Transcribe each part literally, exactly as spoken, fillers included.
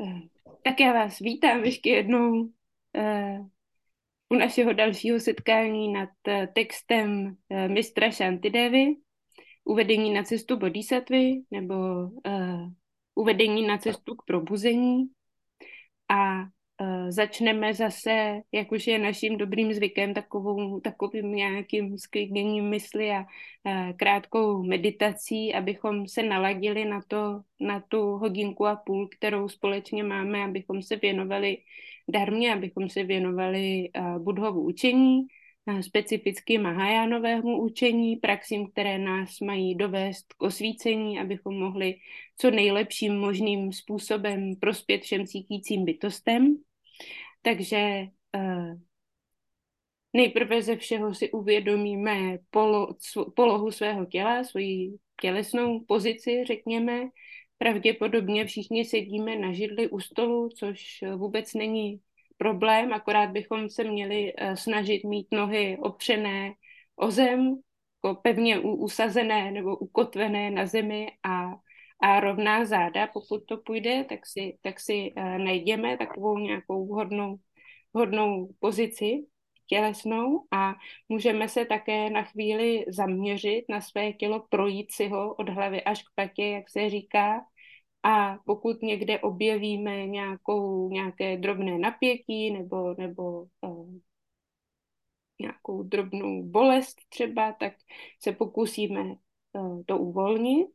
Eh, Tak já vás vítám ještě jednou eh, u našeho dalšího setkání nad eh, textem eh, mistra Shantidevy, Uvedení na cestu bodhisattvy nebo eh, Uvedení na cestu k probuzení. A uh, začneme zase, jak už je naším dobrým zvykem, takovou, takovým nějakým sklidněním mysli a uh, krátkou meditací, abychom se naladili na to, na tu hodinku a půl, kterou společně máme, abychom se věnovali darmě, abychom se věnovali uh, Budhovu učení, uh, specificky Mahajánovému učení, praxím, které nás mají dovést k osvícení, abychom mohli co nejlepším možným způsobem prospět všem cítícím bytostem. Takže uh, nejprve ze všeho si uvědomíme polo, polohu svého těla, svoji tělesnou pozici, řekněme. Pravděpodobně všichni sedíme na židli u stolu, což vůbec není problém, akorát bychom se měli uh, snažit mít nohy opřené o zem, jako pevně usazené nebo ukotvené na zemi a a rovná záda, pokud to půjde, tak si, tak si uh, najděme takovou nějakou vhodnou, vhodnou pozici tělesnou a můžeme se také na chvíli zaměřit na své tělo, projít si ho od hlavy až k patě, jak se říká. A pokud někde objevíme nějakou, nějaké drobné napětí nebo, nebo uh, nějakou drobnou bolest třeba, tak se pokusíme uh, to uvolnit.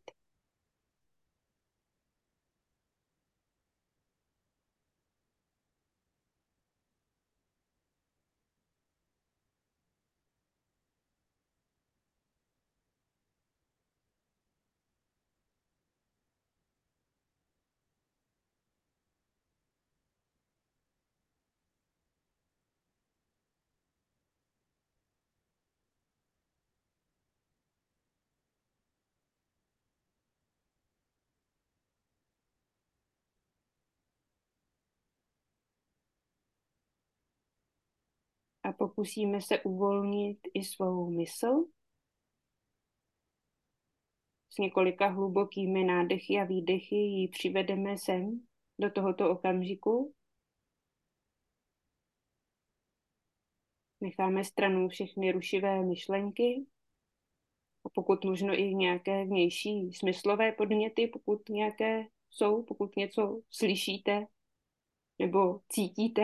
A pokusíme se uvolnit i svou mysl s několika hlubokými nádechy a výdechy ji přivedeme sem do tohoto okamžiku. Necháme stranou všechny rušivé myšlenky a pokud možno i nějaké vnější smyslové podněty, pokud nějaké jsou, pokud něco slyšíte nebo cítíte.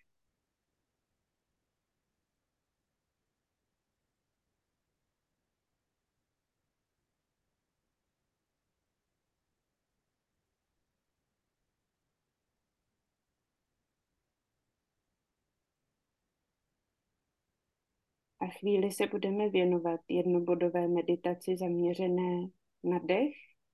A chvíli se budeme věnovat jednobodové meditaci zaměřené na dech.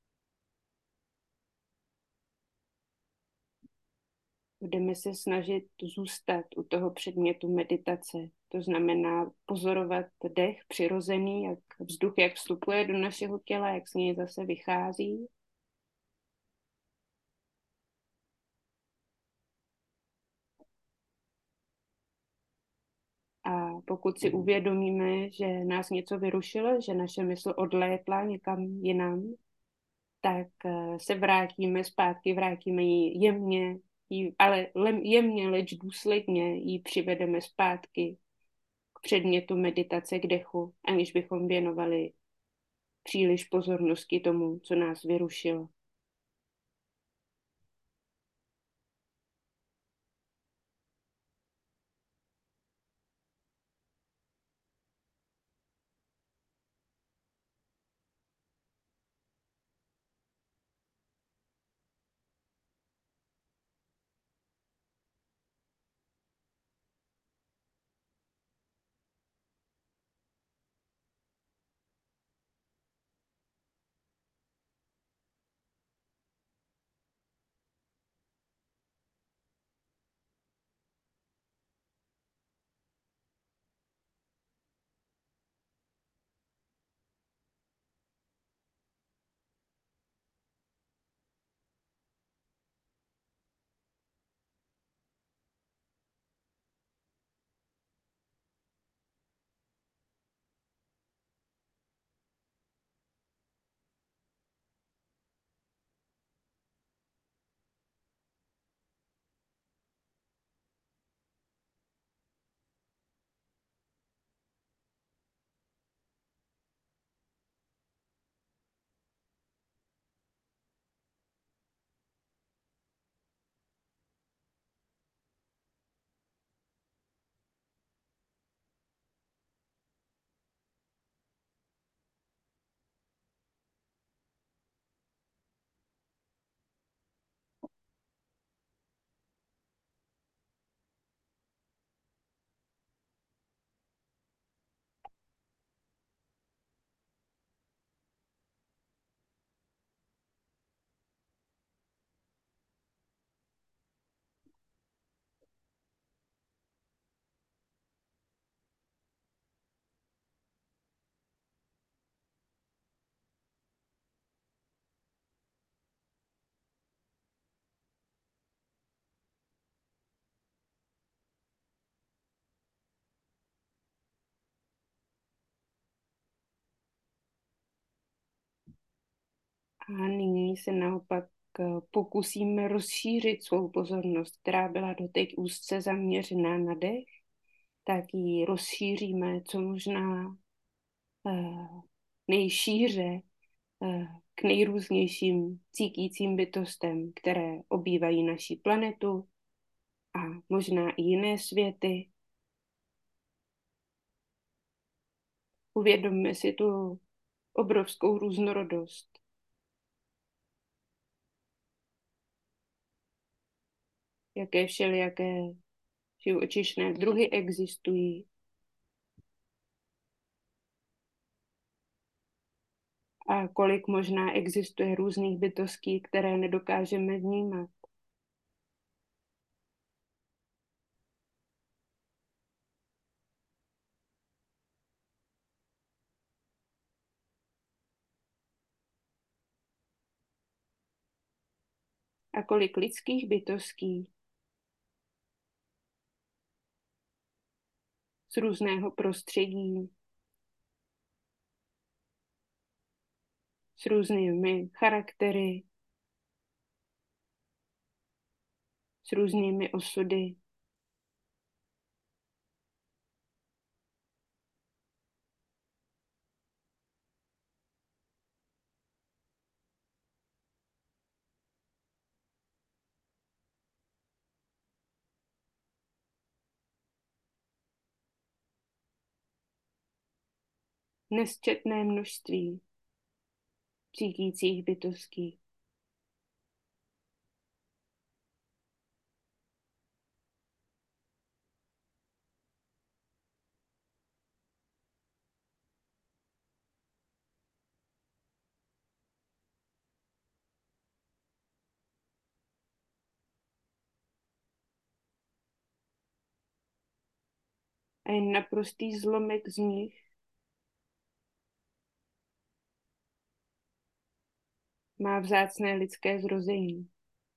Budeme se snažit zůstat u toho předmětu meditace. To znamená pozorovat dech přirozený, jak vzduch, jak vstupuje do našeho těla, jak z něj zase vychází. A pokud si uvědomíme, že nás něco vyrušilo, že naše mysl odlétla někam jinam, tak eh, se vrátíme zpátky, vrátíme ji jemně, jí, ale jemně, leč důsledně ji přivedeme zpátky k předmětu meditace, k dechu, aniž bychom věnovali příliš pozornosti tomu, co nás vyrušilo. A nyní se naopak eh, pokusíme rozšířit svou pozornost, která byla doteď úzce zaměřená na dech, tak ji rozšíříme co možná eh, nejšíře eh, k nejrůznějším cítícím bytostem, které obývají naši planetu a možná i jiné světy. Uvědomme si tu obrovskou různorodost. Jaké všelijaké živočišné druhy existují. A kolik možná existuje různých bytostí, které nedokážeme vnímat. A kolik lidských bytostí z různého prostředí, s různými charaktery, s různými osudy. Nesčetné množství cítících bytostí. A jen naprostý zlomek z nich má vzácné lidské zrození.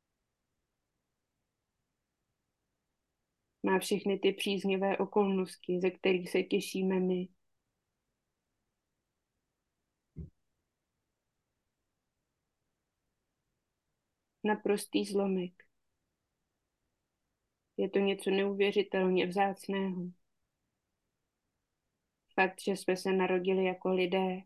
Má všechny ty příznivé okolnosti, ze kterých se těšíme my. Naprostý zlomek. Je to něco neuvěřitelně vzácného. Fakt, že jsme se narodili jako lidé,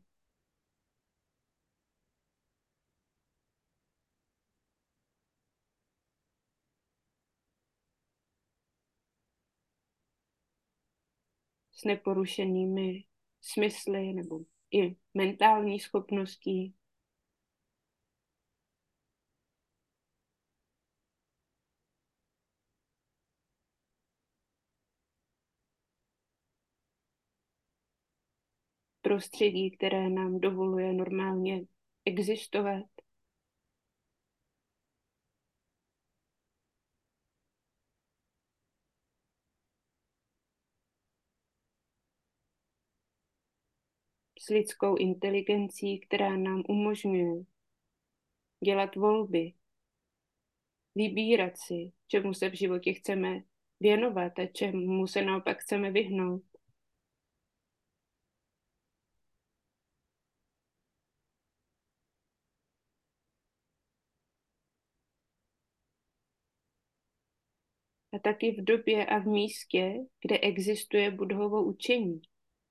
s neporušenými smysly nebo i mentální schopností. Prostředí, které nám dovoluje normálně existovat. S lidskou inteligencí, která nám umožňuje dělat volby, vybírat si, čemu se v životě chceme věnovat a čemu se naopak chceme vyhnout. A taky v době a v místě, kde existuje Buddhovo učení.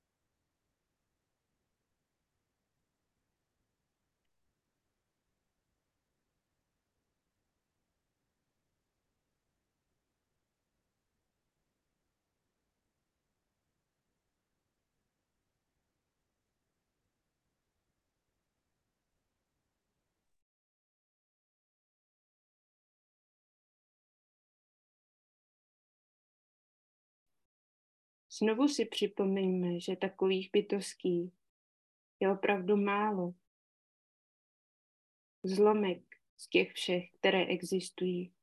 Znovu si připomeňme, že takových bytostí je opravdu málo. Zlomek z těch všech, které existují.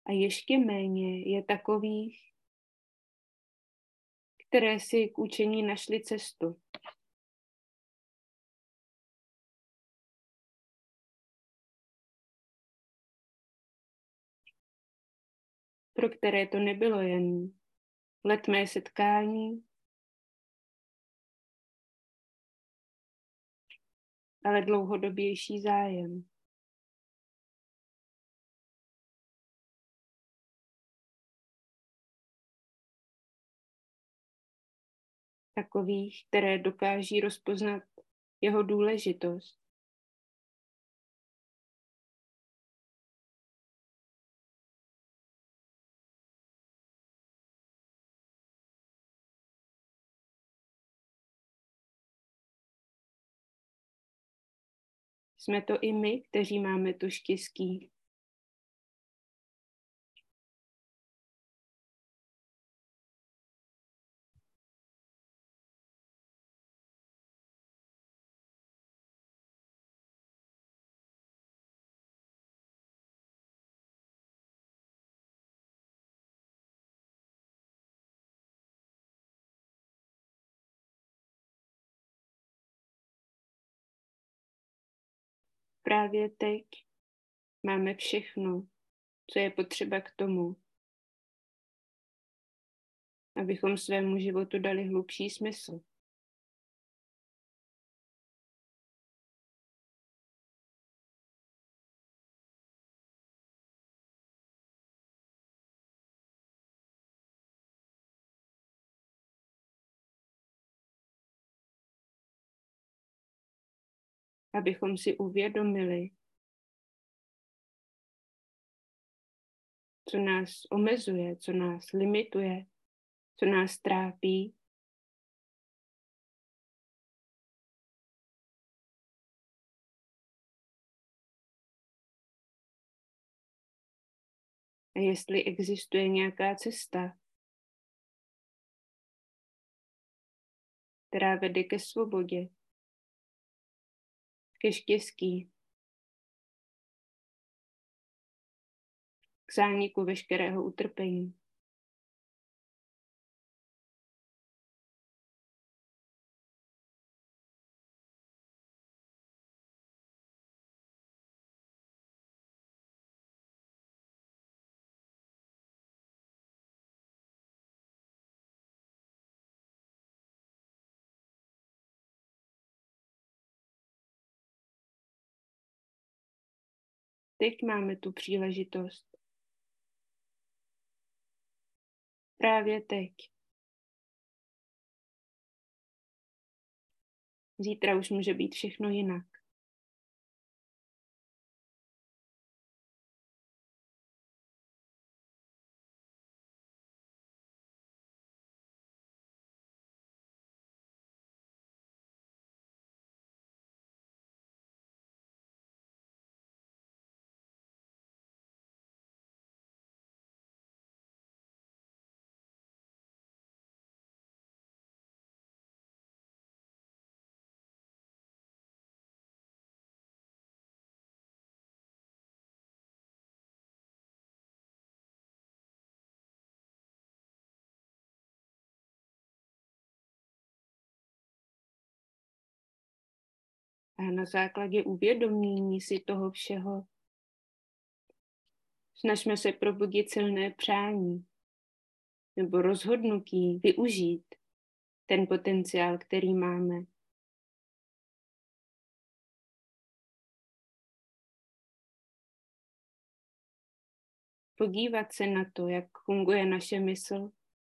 A ještě méně je takových, které si k učení našly cestu. Pro které to nebylo jen letmé setkání, ale dlouhodobější zájem. Takových, které dokáží rozpoznat jeho důležitost. Jsme to i my, kteří máme to štěstí. Právě teď máme všechno, co je potřeba k tomu, abychom svému životu dali hlubší smysl. Abychom si uvědomili, co nás omezuje, co nás limituje, co nás trápí. A jestli existuje nějaká cesta, která vede ke svobodě, ke štěstí, k zániku veškerého utrpení. Teď máme tu příležitost. Právě teď. Zítra už může být všechno jinak. A na základě uvědomění si toho všeho snažme se probudit silné přání nebo rozhodnutí využít ten potenciál, který máme. Podívat se na to, jak funguje naše mysl.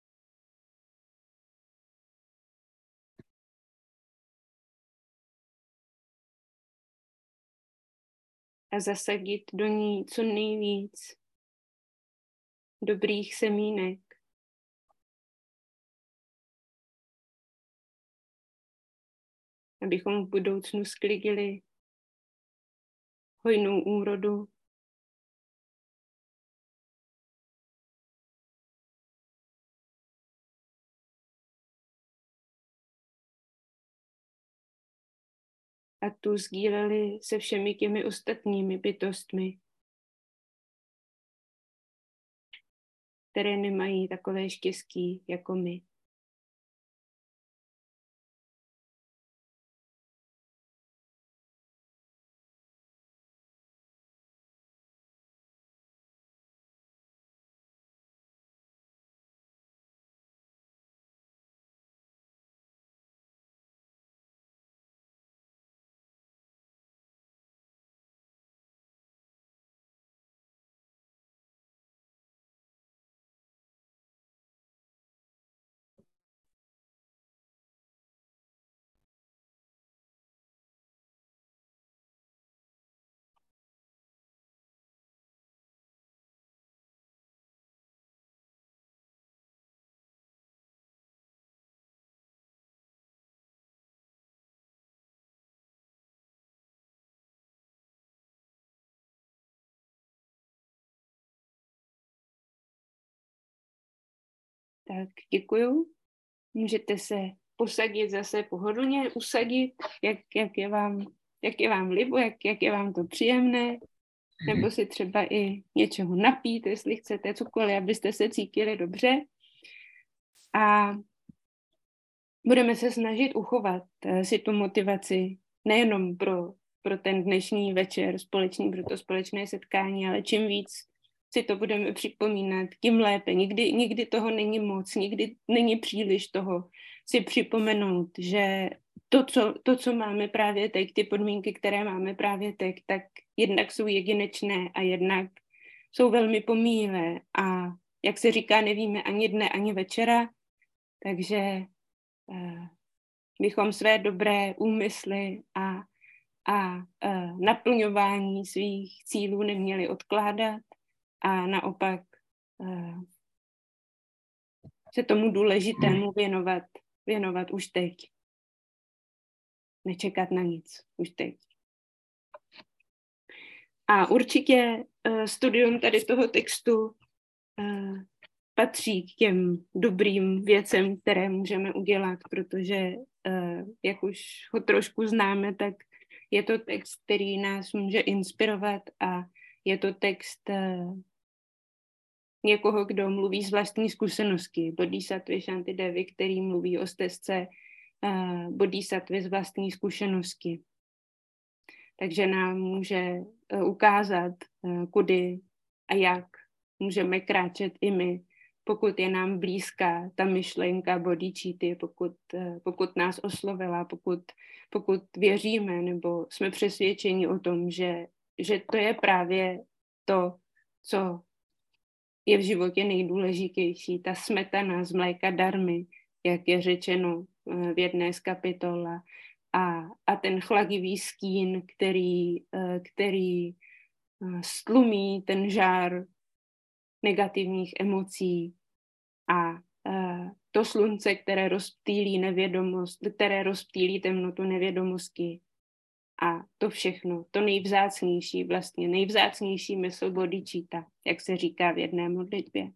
A zasadit do ní co nejvíc dobrých semínek. Abychom v budoucnu sklidili hojnou úrodu. A tu sdíleli se všemi těmi ostatními bytostmi. které nemají takové štěstí jako my. Tak děkuju. Můžete se posadit zase pohodlně, usadit, jak, jak, je, vám, jak je vám libo, jak, jak je vám to příjemné, nebo si třeba i něčeho napít, jestli chcete cokoliv, abyste se cítili dobře. A budeme se snažit uchovat si tu motivaci nejenom pro, pro ten dnešní večer společný, pro to společné setkání, ale čím víc si to budeme připomínat, tím lépe. Nikdy, nikdy toho není moc, nikdy není příliš toho si připomenout, že to co, to, co máme právě teď, ty podmínky, které máme právě teď, tak jednak jsou jedinečné a jednak jsou velmi pomíjivé. A jak se říká, nevíme ani dne, ani večera, takže eh, bychom své dobré úmysly a, a eh, naplňování svých cílů neměli odkládat, a naopak uh, se tomu důležitému věnovat, věnovat už teď. Nečekat na nic, už teď. A určitě uh, studium tady toho textu uh, patří k těm dobrým věcem, které můžeme udělat, protože, uh, jak už ho trošku známe, tak je to text, který nás může inspirovat a je to text uh, někoho, kdo mluví z vlastní zkušenosti. Bodhisattvy Shantidevi, který mluví o stezce uh, bodhisattvy z vlastní zkušenosti. Takže nám může uh, ukázat, uh, kudy a jak můžeme kráčet i my, pokud je nám blízká ta myšlenka bodhicitty, pokud, uh, pokud nás oslovila, pokud, pokud věříme nebo jsme přesvědčeni o tom, že, že to je právě to, co je v životě nejdůležitější, ta smetana z mléka darmy, jak je řečeno v jedné z kapitol, a, a ten chladivý stín, který, který stlumí ten žár negativních emocí, a to slunce, které rozptýlí nevědomost, které rozptýlí temnotu nevědomosti. A to všechno, to nejvzácnější, vlastně nejvzácnější mysl bodhicitta, jak se říká v jedné modlitbě.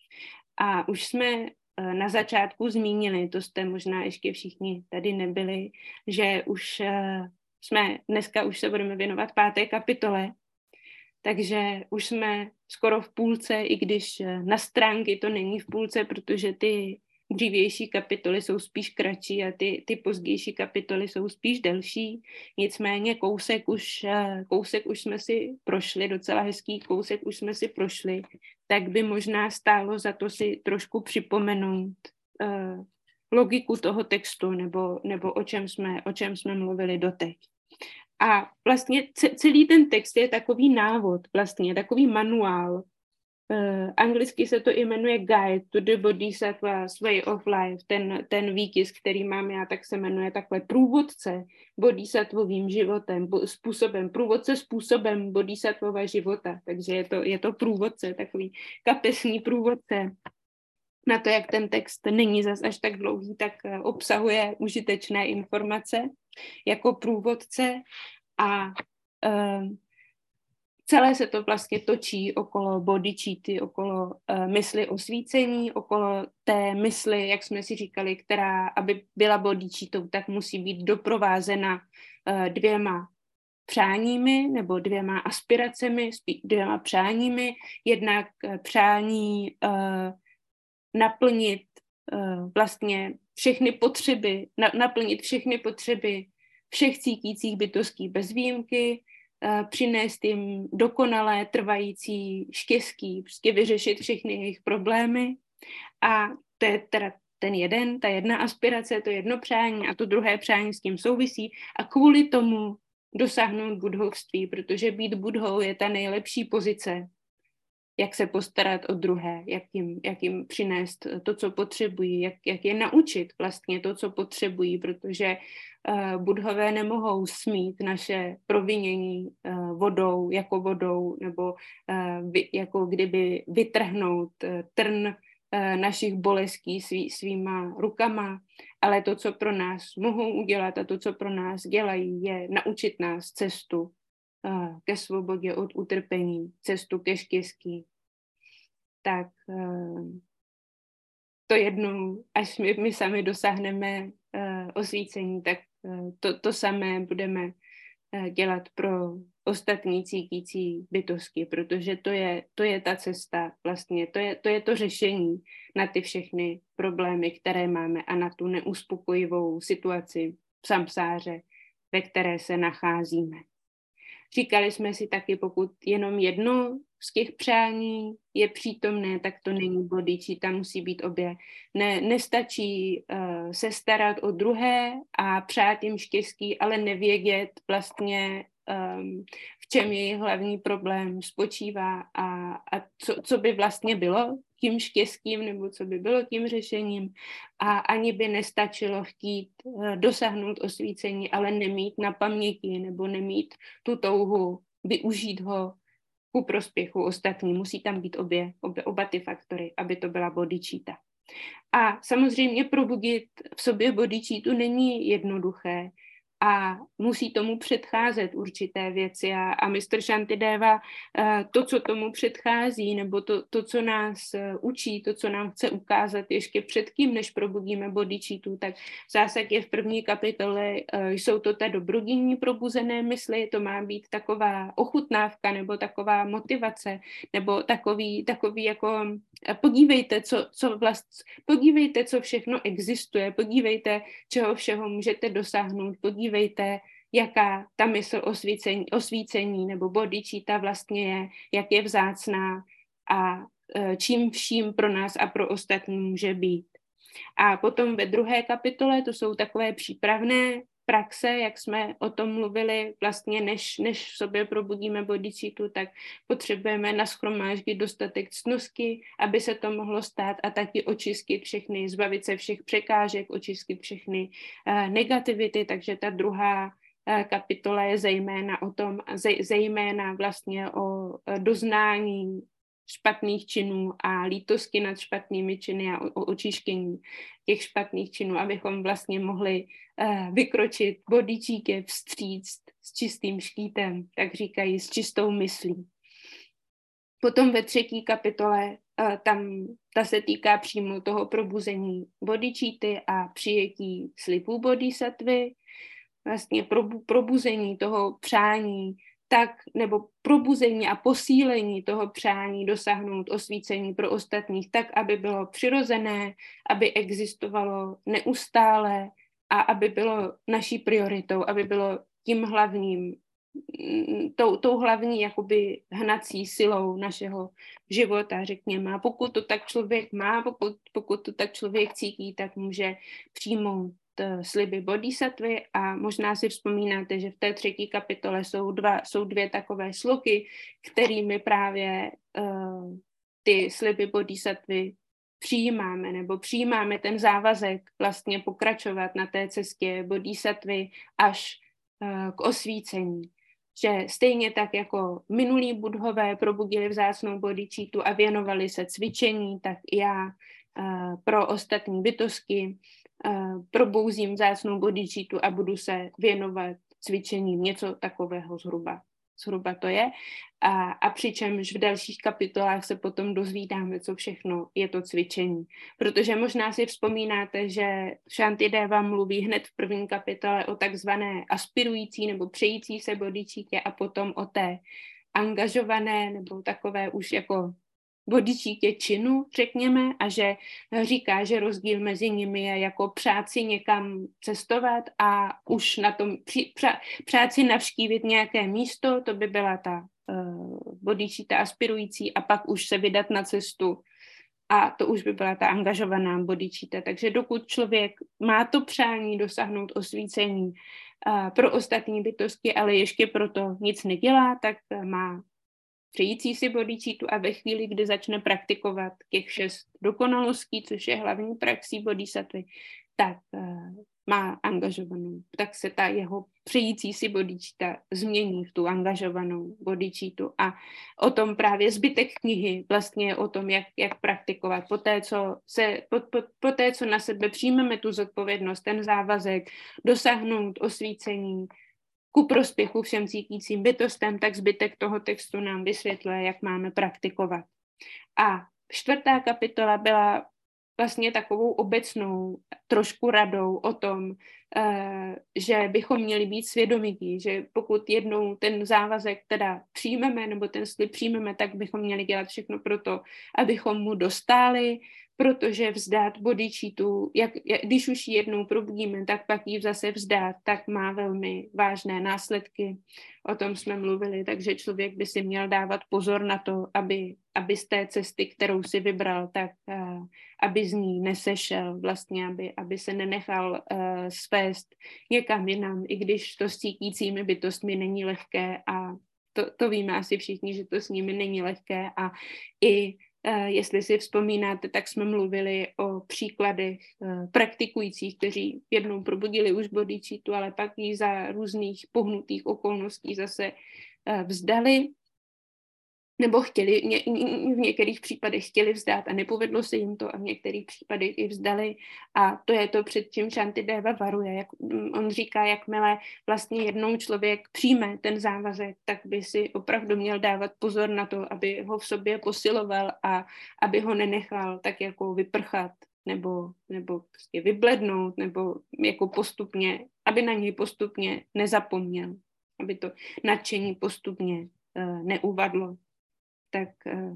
A už jsme na začátku zmínili, to jste možná ještě všichni tady nebyli, že už jsme, dneska už se budeme věnovat páté kapitole, takže už jsme skoro v půlce, i když na stránky to není v půlce, protože ty dřívější kapitoly jsou spíš kratší a ty, ty pozdější kapitoly jsou spíš delší. Nicméně kousek už, kousek už jsme si prošli, docela hezký kousek už jsme si prošli, tak by možná stálo za to si trošku připomenout uh, logiku toho textu nebo, nebo o čem jsme, o čem jsme mluvili doteď. A vlastně celý ten text je takový návod, vlastně takový manuál. Uh, anglicky se to jmenuje Guide to the Bodhisattva's Way of Life. Ten, ten výtisk, který mám já, tak se jmenuje takhle průvodce bodhisattvovým životem, způsobem, průvodce způsobem bodhisattvova života. Takže je to, je to průvodce, takový kapesní průvodce. Na to, jak ten text není zas až tak dlouhý, tak obsahuje užitečné informace jako průvodce a uh, celé se to vlastně točí okolo bodhicitty, okolo uh, mysli osvícení, okolo té mysli, jak jsme si říkali, která, aby byla bodhicittou, tak musí být doprovázena uh, dvěma přáními nebo dvěma aspiracemi, dvěma přáními. Jednak přání uh, naplnit uh, vlastně všechny potřeby, na, naplnit všechny potřeby všech cítících bytostí bez výjimky, uh, přinést jim dokonalé, trvající štěstí, prostě vyřešit všechny jejich problémy. A to je teda ten jeden, ta jedna aspirace, to jedno přání a to druhé přání s tím souvisí a kvůli tomu dosáhnout budhovství, protože být budhou je ta nejlepší pozice, jak se postarat o druhé, jak jim, jak jim přinést to, co potřebují, jak, jak je naučit vlastně to, co potřebují, protože uh, budhové nemohou smít naše provinění uh, vodou, jako vodou, nebo uh, vy, jako kdyby vytrhnout uh, trn našich bolestí svý, svýma rukama, ale to, co pro nás mohou udělat a to, co pro nás dělají, je naučit nás cestu uh, ke svobodě od utrpení, cestu ke štěstí. Tak uh, to jednou, až my, my sami dosáhneme uh, osvícení, tak uh, to, to samé budeme uh, dělat pro ostatní cítící bytosti, protože to je, to je ta cesta vlastně, to je, to je to řešení na ty všechny problémy, které máme a na tu neuspokojivou situaci v samsáře, ve které se nacházíme. Říkali jsme si taky, pokud jenom jedno z těch přání je přítomné, tak to není bodhicitta, musí být obě. Ne, nestačí uh, se starat o druhé a přát jim štěstí, ale nevědět vlastně, um, v čem jejich hlavní problém spočívá a, a co, co by vlastně bylo tím štěstím nebo co by bylo tím řešením. A ani by nestačilo chtít uh, dosáhnout osvícení, ale nemít na paměti nebo nemít tu touhu využít ho ku prospěchu ostatní. Musí tam být obě, obě, oba ty faktory, aby to byla bodhicitta. A samozřejmě probudit v sobě bodhicittu není jednoduché a musí tomu předcházet určité věci. A, a mistr Shantideva to, co tomu předchází, nebo to, to, co nás učí, to, co nám chce ukázat ještě předtím, než probudíme bodhicittu, tak v zásadě v první kapitole jsou to ta dobrodinní probuzené mysli, to má být taková ochutnávka, nebo taková motivace, nebo takový, takový jako podívejte, co, co vlast, podívejte, co všechno existuje, podívejte, čeho všeho můžete dosáhnout, podívejte, jaká ta mysl osvícení, osvícení nebo bodhicitta vlastně je, jak je vzácná a čím vším pro nás a pro ostatní může být. A potom ve druhé kapitole to jsou takové přípravné praxe, jak jsme o tom mluvili, vlastně než, než v sobě probudíme bodhicittu, tak potřebujeme nashromáždit dostatek ctnosti, aby se to mohlo stát a taky očistit všechny, zbavit se všech překážek, očistit všechny uh, negativity, takže ta druhá uh, kapitola je zejména o tom, zej, zejména vlastně o uh, doznání špatných činů a lítosti nad špatnými činy a o očištění těch špatných činů, abychom vlastně mohli uh, vykročit bodhicitě vstříc s čistým štítem, tak říkají, s čistou myslí. Potom ve třetí kapitole uh, tam ta se týká přímo toho probuzení bodhicitty a přijetí slibů bodhisattvy, vlastně probu, probuzení toho přání, tak, nebo probuzení a posílení toho přání dosáhnout osvícení pro ostatních tak, aby bylo přirozené, aby existovalo neustále a aby bylo naší prioritou, aby bylo tím hlavním, tou, tou hlavní jakoby hnací silou našeho života, řekněme. A pokud to tak člověk má, pokud, pokud to tak člověk cítí, tak může přijmout sliby bodhisattvy a možná si vzpomínáte, že v té třetí kapitole jsou, dva, jsou dvě takové sloky, kterými právě uh, ty sliby bodhisattvy přijímáme, nebo přijímáme ten závazek vlastně pokračovat na té cestě bodhisattvy až uh, k osvícení. Že stejně tak jako minulí budhové probudili vzácnou bodhicittu a věnovali se cvičení, tak i já uh, pro ostatní bytosti Uh, probouzím vzácnou bodhicittu a budu se věnovat cvičením, něco takového zhruba zhruba to je. A, a přičemž v dalších kapitolách se potom dozvídáme, co všechno je to cvičení. Protože možná si vzpomínáte, že Shantideva mluví hned v první kapitole o takzvané aspirující nebo přející se bodhicítě a potom o té angažované nebo takové už jako bodhicítě činu, řekněme, a že říká, že rozdíl mezi nimi je jako přát si někam cestovat a už na tom při, přát, přát si navštívit nějaké místo, to by byla ta uh, bodhicíta aspirující a pak už se vydat na cestu a to už by byla ta angažovaná bodhicíta. Takže dokud člověk má to přání dosáhnout osvícení uh, pro ostatní bytosti, ale ještě proto nic nedělá, tak uh, má přející si bodhicítu a ve chvíli, kdy začne praktikovat těch šest dokonalostí, což je hlavní praxí bodhisattvy, tak uh, má angažovanou. Tak se ta jeho přející si bodhicíta změní v tu angažovanou bodhicítu. A o tom právě zbytek knihy vlastně je o tom, jak, jak praktikovat. Poté co, se, po, po, poté, co na sebe přijmeme tu zodpovědnost, ten závazek, dosáhnout osvícení, ku prospěchu všem cítícím bytostem, tak zbytek toho textu nám vysvětluje, jak máme praktikovat. A čtvrtá kapitola byla vlastně takovou obecnou trošku radou o tom, že bychom měli být svědomití, že pokud jednou ten závazek teda přijmeme, nebo ten slib přijmeme, tak bychom měli dělat všechno pro to, abychom mu dostáli, protože vzdát bodhicítu, jak, jak, když už ji jednou probudíme, tak pak ji zase vzdát, tak má velmi vážné následky. O tom jsme mluvili, takže člověk by si měl dávat pozor na to, aby, aby z té cesty, kterou si vybral, tak uh, aby z ní nesešel, vlastně, aby, aby se nenechal uh, svést někam jinam, i když to s cítícími bytostmi není lehké a to, to víme asi všichni, že to s nimi není lehké a i Uh, jestli si vzpomínáte, tak jsme mluvili o příkladech uh, praktikujících, kteří jednou probudili už bodhicítu, ale pak ji za různých pohnutých okolností zase uh, vzdali, nebo chtěli, ně, v některých případech chtěli vzdát a nepovedlo se jim to a v některých případech i vzdali a to je to, před čím Shantideva varuje. Jak, on říká, jakmile vlastně jednou člověk přijme ten závazek, tak by si opravdu měl dávat pozor na to, aby ho v sobě posiloval a aby ho nenechal tak jako vyprchat nebo, nebo prostě vyblednout nebo jako postupně, aby na něj postupně nezapomněl, aby to nadšení postupně uh, neuvadlo. Tak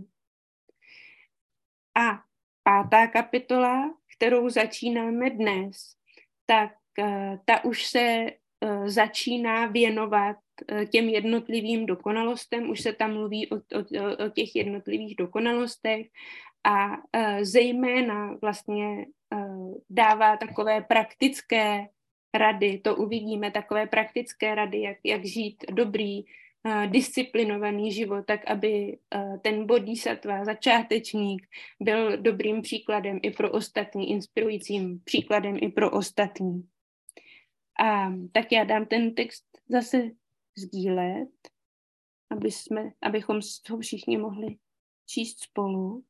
a pátá kapitola, kterou začínáme dnes, tak ta už se začíná věnovat těm jednotlivým dokonalostem, už se tam mluví o, o, o těch jednotlivých dokonalostech a zejména vlastně dává takové praktické rady, to uvidíme, takové praktické rady, jak, jak žít dobrý, disciplinovaný život, tak aby ten bodhisattva, začátečník, byl dobrým příkladem i pro ostatní, inspirujícím příkladem i pro ostatní. A tak já dám ten text zase sdílet, aby jsme, abychom ho všichni mohli číst spolu.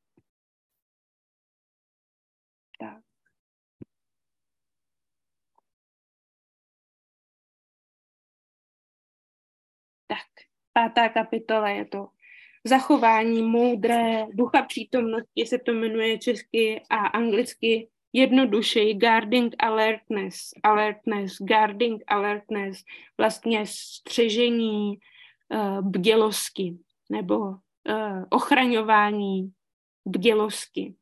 Tak. Tak, pátá kapitola je to zachování moudré ducha přítomnosti, se to jmenuje česky a anglicky jednodušeji guarding alertness, alertness, guarding alertness, vlastně střežení uh, bdělosti nebo uh, ochraňování bdělosti.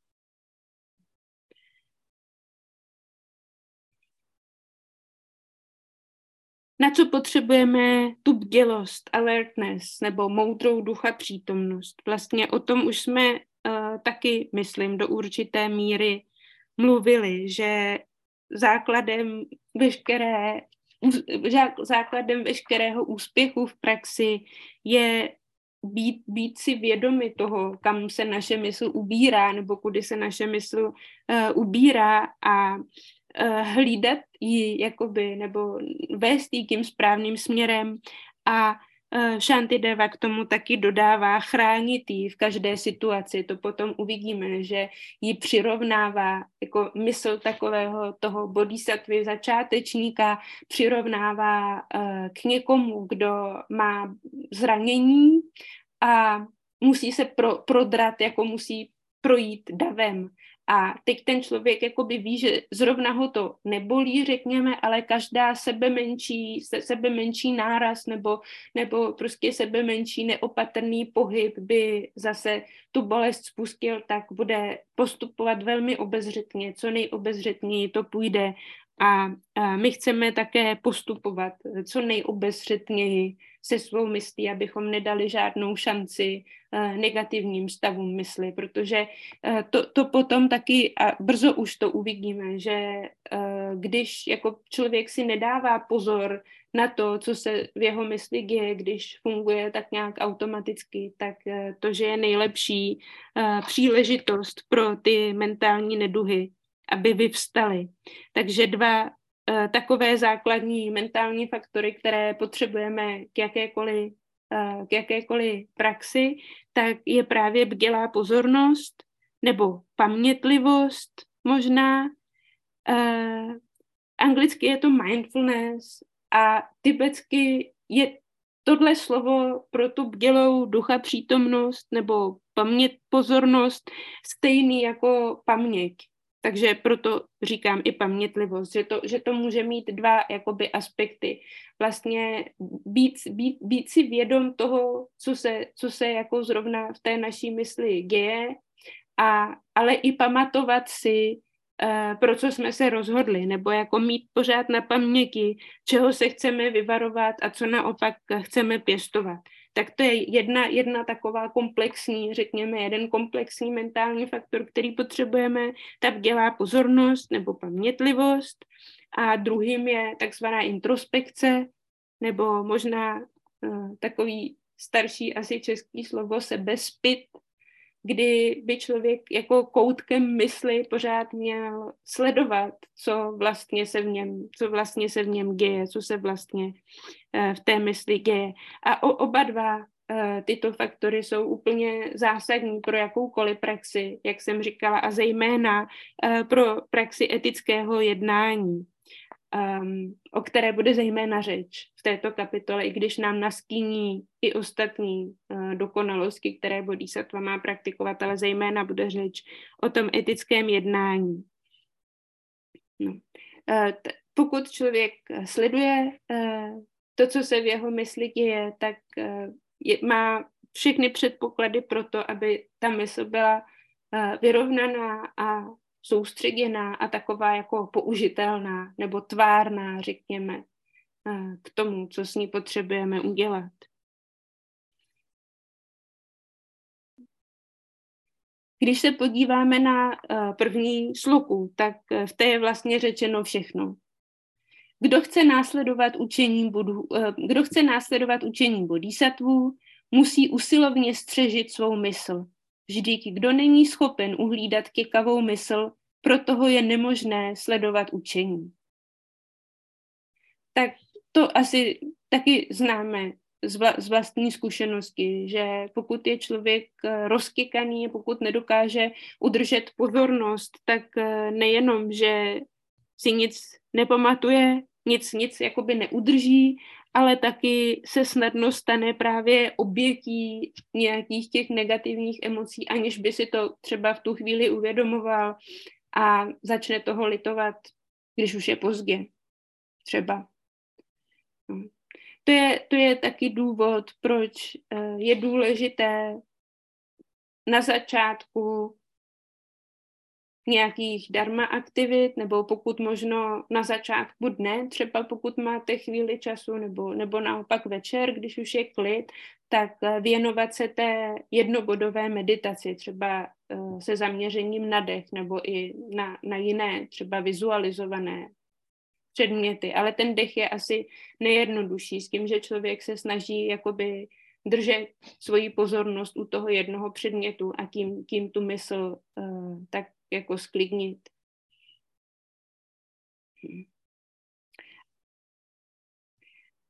Na co potřebujeme tu bdělost, alertness nebo moudrou ducha přítomnost. Vlastně o tom už jsme uh, taky, myslím, do určité míry mluvili, že základem veškeré, základem veškerého úspěchu v praxi je být, být si vědomi toho, kam se naše mysl ubírá nebo kudy se naše mysl uh, ubírá a uh, hlídat ji jakoby, nebo vést ji tím správným směrem a Shantideva k tomu taky dodává chránit ji v každé situaci. To potom uvidíme, že ji přirovnává jako mysl takového toho bodhisattvy začátečníka, přirovnává k někomu, kdo má zranění a musí se pro, prodrat, jako musí projít davem. A teď ten člověk jakoby ví, že zrovna ho to nebolí, řekněme, ale každá sebe menší, sebe menší náraz nebo, nebo prostě sebe menší neopatrný pohyb by zase tu bolest spustil, tak bude postupovat velmi obezřetně, co nejobezřetněji to půjde. A, a my chceme také postupovat co nejobezřetněji se svou myslí, abychom nedali žádnou šanci uh, negativním stavům mysli, protože uh, to, to potom taky, a brzo už to uvidíme, že uh, když jako člověk si nedává pozor na to, co se v jeho mysli děje, když funguje tak nějak automaticky, tak uh, to, že je nejlepší uh, příležitost pro ty mentální neduhy, aby vyvstaly. Takže dva takové základní mentální faktory, které potřebujeme k jakékoliv, k jakékoliv praxi, tak je právě bdělá pozornost nebo pamětlivost možná. Uh, anglicky je to mindfulness a tibetsky je tohle slovo pro tu bdělou ducha přítomnost nebo paměť, pozornost stejný jako paměť. Takže proto říkám i pamětlivost, že to, že to může mít dva jakoby aspekty. Vlastně být, být, být si vědom toho, co se, co se jako zrovna v té naší mysli děje, a, ale i pamatovat si, uh, pro co jsme se rozhodli, nebo jako mít pořád na paměti, čeho se chceme vyvarovat a co naopak chceme pěstovat. Tak to je jedna, jedna taková komplexní, řekněme, jeden komplexní mentální faktor, který potřebujeme, ta bdělá pozornost nebo pamětlivost. A druhým je takzvaná introspekce, nebo možná uh, takový starší asi český slovo sebespit, kdy by člověk jako koutkem mysli pořád měl sledovat, co vlastně se v něm, co vlastně se v něm děje, co se vlastně uh, v té mysli děje. A o, oba dva uh, tyto faktory jsou úplně zásadní pro jakoukoliv praxi, jak jsem říkala, a zejména uh, pro praxi etického jednání, Um, o které bude zejména řeč v této kapitole, i když nám nastíní i ostatní uh, dokonalosti, které bodhisattva má praktikovat, ale zejména bude řeč o tom etickém jednání. No. Uh, t- pokud člověk sleduje uh, to, co se v jeho mysli děje, tak uh, je, má všechny předpoklady pro to, aby ta mysl byla uh, vyrovnaná a soustředěná a taková jako použitelná nebo tvárná, řekněme, k tomu, co s ní potřebujeme udělat. Když se podíváme na první sloku, tak v té je vlastně řečeno všechno. Kdo chce následovat učení Buddhu, kdo chce následovat učení bodhisattvů, musí usilovně střežit svou mysl. Vždyť kdo není schopen uhlídat kykavou mysl, pro toho je nemožné sledovat učení. Tak to asi taky známe z, vla, z vlastní zkušenosti, že pokud je člověk rozkykaný, pokud nedokáže udržet pozornost, tak nejenom, že si nic nepamatuje, nic, nic jakoby neudrží, ale taky se snadno stane právě obětí nějakých těch negativních emocí, aniž by si to třeba v tu chvíli uvědomoval a začne toho litovat, když už je pozdě. Třeba. No. To je, to je taky důvod, proč je důležité na začátku nějakých dharma aktivit, nebo pokud možno na začátku dne, třeba pokud máte chvíli času, nebo, nebo naopak večer, když už je klid, tak věnovat se té jednobodové meditaci, třeba uh, se zaměřením na dech, nebo i na, na jiné, třeba vizualizované předměty. Ale ten dech je asi nejjednodušší s tím, že člověk se snaží jakoby držet svoji pozornost u toho jednoho předmětu a tím, tím tu mysl uh, tak jako sklidnit.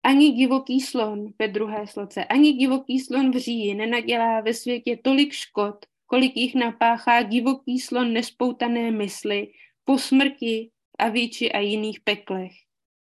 Ani divoký slon ve druhé sloce, ani divoký slon v říji nenadělá ve světě tolik škod, kolik jich napáchá divoký slon nespoutané mysli po smrti a víči a jiných peklech.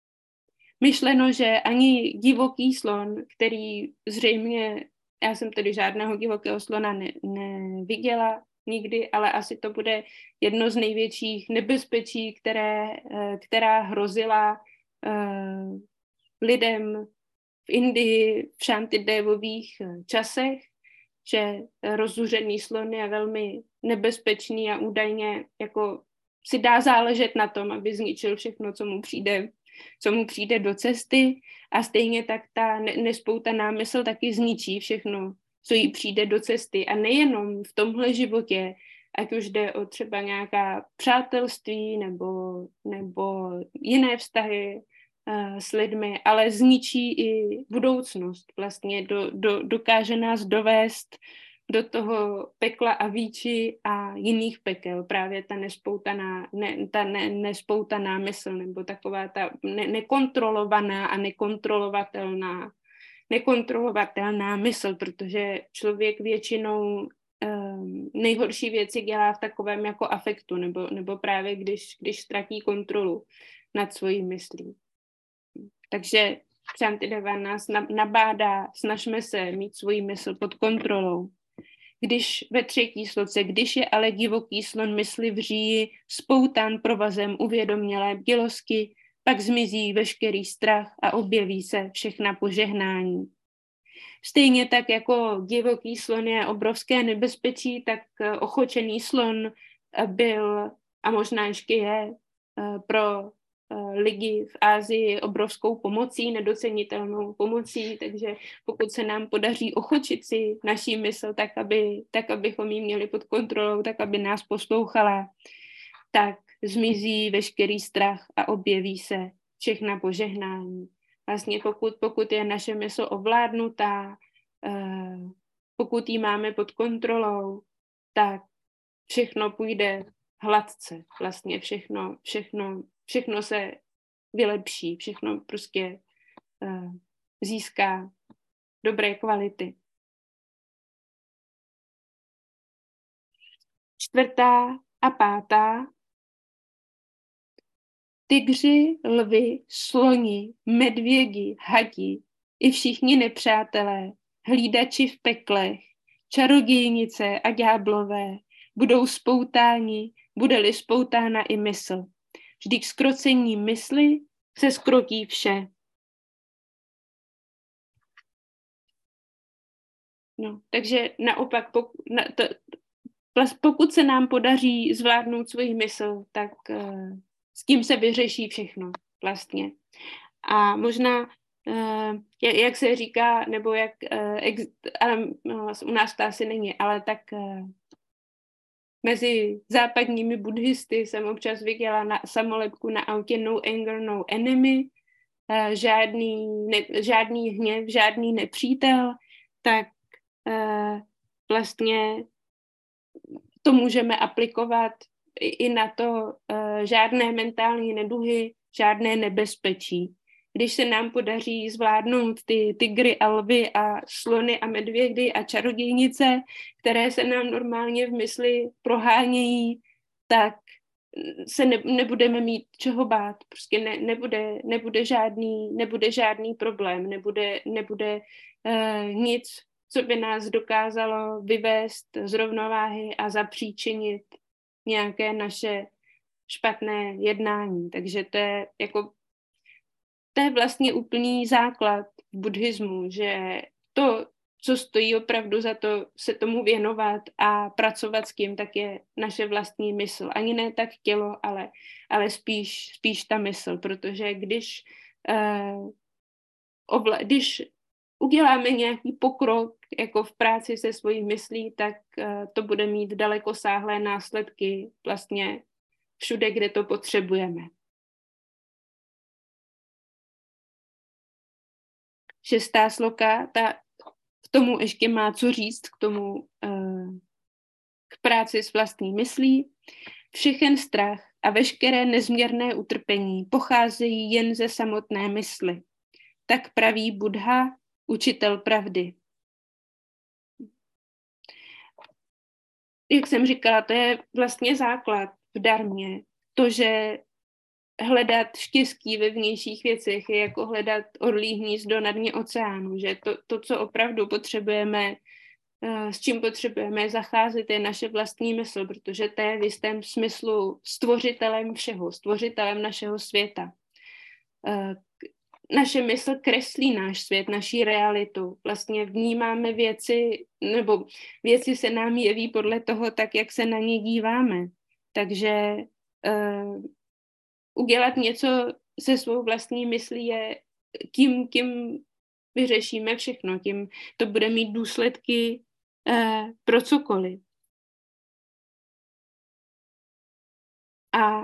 Myšleno, že ani divoký slon, který zřejmě, já jsem tedy žádného divokého slona ne, neviděla nikdy, ale asi to bude jedno z největších nebezpečí, které, která hrozila uh, lidem v Indii v Shantidevových časech, že rozuřený slon je velmi nebezpečný a údajně jako si dá záležet na tom, aby zničil všechno, co mu přijde, co mu přijde do cesty, a stejně tak ta nespoutaná mysl taky zničí všechno, co jí přijde do cesty. A nejenom v tomhle životě, ať už jde o třeba nějaká přátelství nebo, nebo jiné vztahy uh, s lidmi, ale zničí i budoucnost. Vlastně do, do, dokáže nás dovést do toho pekla a víči a jiných pekel. Právě ta nespoutaná, ne, ta ne, nespoutaná mysl, nebo taková ta ne, nekontrolovaná a nekontrolovatelná, nekontrolovatelná mysl, protože člověk většinou um, nejhorší věci dělá v takovém jako afektu, nebo, nebo právě když, když ztratí kontrolu nad svojí myslí. Takže Shantideva nás nabádá, snažme se mít svoji mysl pod kontrolou. Když ve třetí sloce, když je ale divoký slon mysli v říji spoután provazem uvědomělé bdělosti, pak zmizí veškerý strach a objeví se všechna požehnání. Stejně tak jako divoký slon je obrovské nebezpečí, tak ochočený slon byl a možná ještě je pro lidi v Asii obrovskou pomocí, nedocenitelnou pomocí, takže pokud se nám podaří ochočit si naší mysl tak, aby, tak abychom ji měli pod kontrolou, tak aby nás poslouchala, tak zmizí veškerý strach a objeví se všechna požehnání. Vlastně pokud, pokud je naše mysl ovládnutá, pokud ji máme pod kontrolou, tak všechno půjde hladce. Vlastně všechno, všechno Všechno se vylepší, všechno prostě uh, získá dobré kvality. Čtvrtá a pátá. Tygři, lvy, sloni, medvědi, hadi i všichni nepřátelé, hlídači v peklech, čarodějnice a ďáblové budou spoutáni, bude-li spoutána i mysl. Vždyť zkrocení mysli se zkrotí vše. No, takže naopak, pokud, na, to, pokud se nám podaří zvládnout svůj mysl, tak uh, s tím se vyřeší všechno vlastně. A možná, uh, jak se říká, nebo jak, uh, ex, ale, no, u nás to asi není, ale tak... Uh, Mezi západními buddhisty jsem občas viděla na samolepku na autě no anger, no enemy, uh, žádný, ne, žádný hněv, žádný nepřítel, tak uh, vlastně to můžeme aplikovat i, i na to uh, žádné mentální neduhy, žádné nebezpečí. Když se nám podaří zvládnout ty tygry a lvy a slony a medvědy a čarodějnice, které se nám normálně v mysli prohánějí, tak se ne, nebudeme mít čeho bát. Prostě ne, nebude, nebude, žádný, nebude žádný problém, nebude, nebude uh, nic, co by nás dokázalo vyvést z rovnováhy a zapříčinit nějaké naše špatné jednání. Takže to je jako To je vlastně úplný základ v buddhismu, že to, co stojí opravdu za to se tomu věnovat a pracovat s tím, tak je naše vlastní mysl. Ani ne tak tělo, ale, ale spíš, spíš ta mysl, protože když, uh, obla- když uděláme nějaký pokrok jako v práci se svojí myslí, tak uh, to bude mít dalekosáhlé následky vlastně všude, kde to potřebujeme. Šestá sloka, ta k tomu ještě má co říct, k tomu uh, k práci s vlastní myslí. Všechen strach a veškeré nezměrné utrpení pocházejí jen ze samotné mysli. tak praví Buddha, učitel pravdy. Jak jsem říkala, to je vlastně základ v darmě. To, že hledat štěstí ve vnějších věcech je jako hledat orlí hnízdo na dně oceánu, že to, to, co opravdu potřebujeme, s čím potřebujeme zacházet, je naše vlastní mysl, protože to je v jistém smyslu stvořitelem všeho, stvořitelem našeho světa. Naše mysl kreslí náš svět, naší realitu. Vlastně vnímáme věci, nebo věci se nám jeví podle toho, tak jak se na ně díváme. Takže uh, udělat něco se svou vlastní myslí je, tím, tím vyřešíme všechno, tím to bude mít důsledky uh, pro cokoliv. A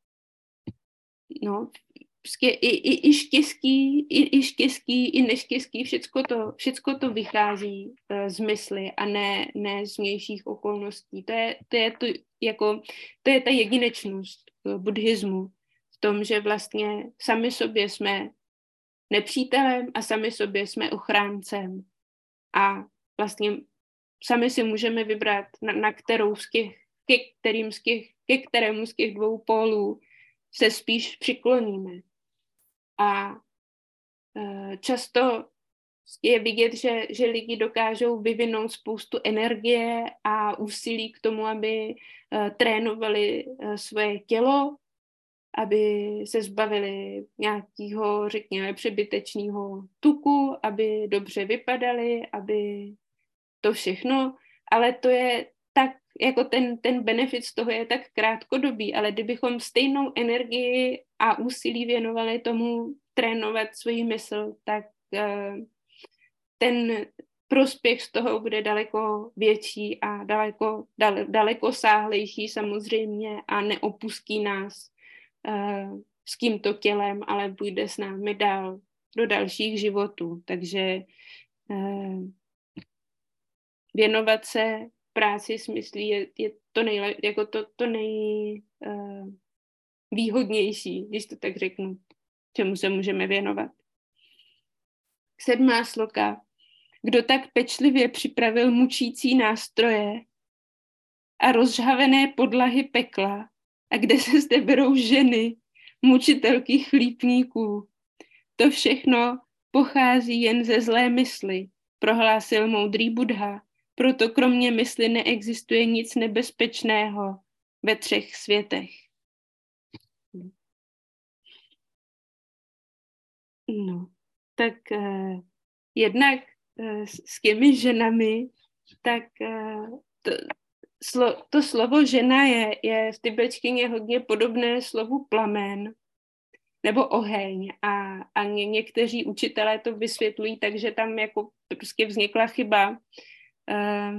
no, I, i, i štěstí, i, i štěstí, i neštěstí, všecko to, všecko to vychází uh, z mysli a ne, ne z vnějších okolností. To je, to je, to, jako, to je ta jedinečnost uh, buddhismu v tom, že vlastně sami sobě jsme nepřítelem a sami sobě jsme ochráncem. A vlastně sami si můžeme vybrat, na, na kterou z těch, ke, kterým z těch, ke kterému z těch dvou pólů se spíš přikloníme. A e, často je vidět, že, že lidi dokážou vyvinout spoustu energie a úsilí k tomu, aby e, trénovali e, svoje tělo, aby se zbavili nějakého, řekněme, přebytečného tuku, aby dobře vypadali, aby to všechno, ale to je tak, jako ten, ten benefit z toho je tak krátkodobý, ale kdybychom stejnou energii a úsilí věnovali tomu trénovat svůj mysl, tak uh, ten prospěch z toho bude daleko větší a daleko, dale, daleko sáhlejší samozřejmě a neopustí nás uh, s tímto tělem, ale půjde s námi dál do dalších životů. Takže uh, věnovat se práci smyslí je, je to, nejle, jako to, to nejvýhodnější, uh, když to tak řeknu, čemu se můžeme věnovat. Sedmá sloka. Kdo tak pečlivě připravil mučící nástroje a rozžhavené podlahy pekla, a kde se zde berou ženy, mučitelky chlípníků. To všechno pochází jen ze zlé mysli, prohlásil moudrý Buddha. Proto kromě mysli neexistuje nic nebezpečného ve třech světech. No, tak eh, jednak eh, s těmi ženami, tak eh, to, slo, to slovo žena je, je v tibetštině hodně podobné slovu plamen nebo oheň a, a ně, někteří učitelé to vysvětlují, takže tam jako prostě vznikla chyba, Uh,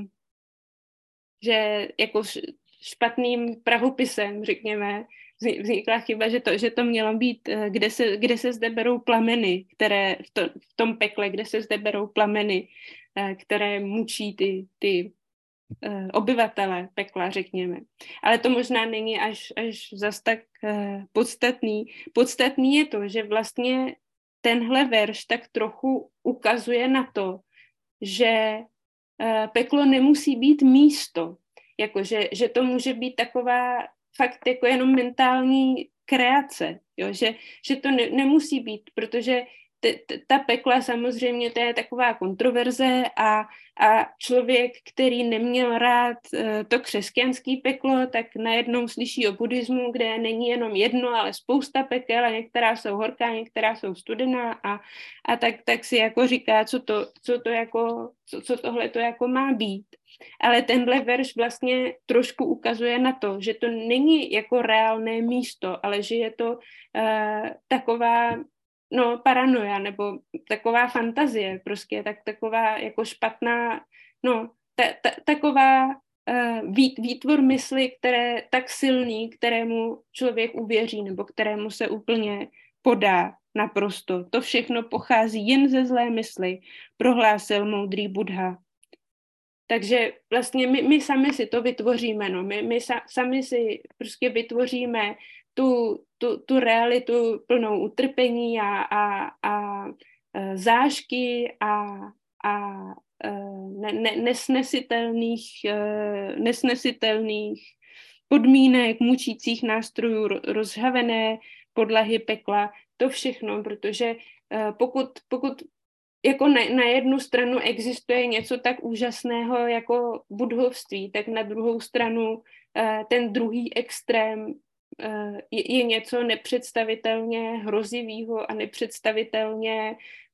že jako špatným pravopisem, řekněme, vznikla chyba, že to, že to mělo být, kde se, kde se zde berou plameny, které v, to, v tom pekle, kde se zde berou plameny, uh, které mučí ty, ty uh, obyvatele pekla, řekněme. Ale to možná není až, až zas tak uh, podstatný. Podstatný je to, že vlastně tenhle verš tak trochu ukazuje na to, že peklo nemusí být místo, jako že, že to může být taková fakt jako jenom mentální kreace, jo? Že, že to ne, nemusí být, protože t, t, ta pekla samozřejmě to je taková kontroverze a, a člověk, který neměl rád to křesťanský peklo, tak najednou slyší o buddhismu, kde není jenom jedno, ale spousta pekel a některá jsou horká, některá jsou studená a, a tak, tak si jako říká, co to, co to jako, co, co tohle to jako má být. Ale tenhle verš vlastně trošku ukazuje na to, že to není jako reálné místo, ale že je to uh, taková no paranoja nebo taková fantazie prostě, tak taková jako špatná, no ta, ta, taková uh, vít, výtvor mysli, které tak silný, kterému člověk uvěří nebo kterému se úplně podá naprosto. To všechno pochází jen ze zlé mysli, prohlásil moudrý Buddha. Takže vlastně my, my sami si to vytvoříme, no. my, my sa, sami si prostě vytvoříme tu, tu, tu realitu plnou utrpení a, a, a zážky a, a ne, ne, nesnesitelných, nesnesitelných podmínek, mučících nástrojů, rozhavené podlahy pekla, to všechno, protože pokud, pokud jako na, na jednu stranu existuje něco tak úžasného jako budhovství, tak na druhou stranu ten druhý extrém je, je něco nepředstavitelně hrozivého a nepředstavitelně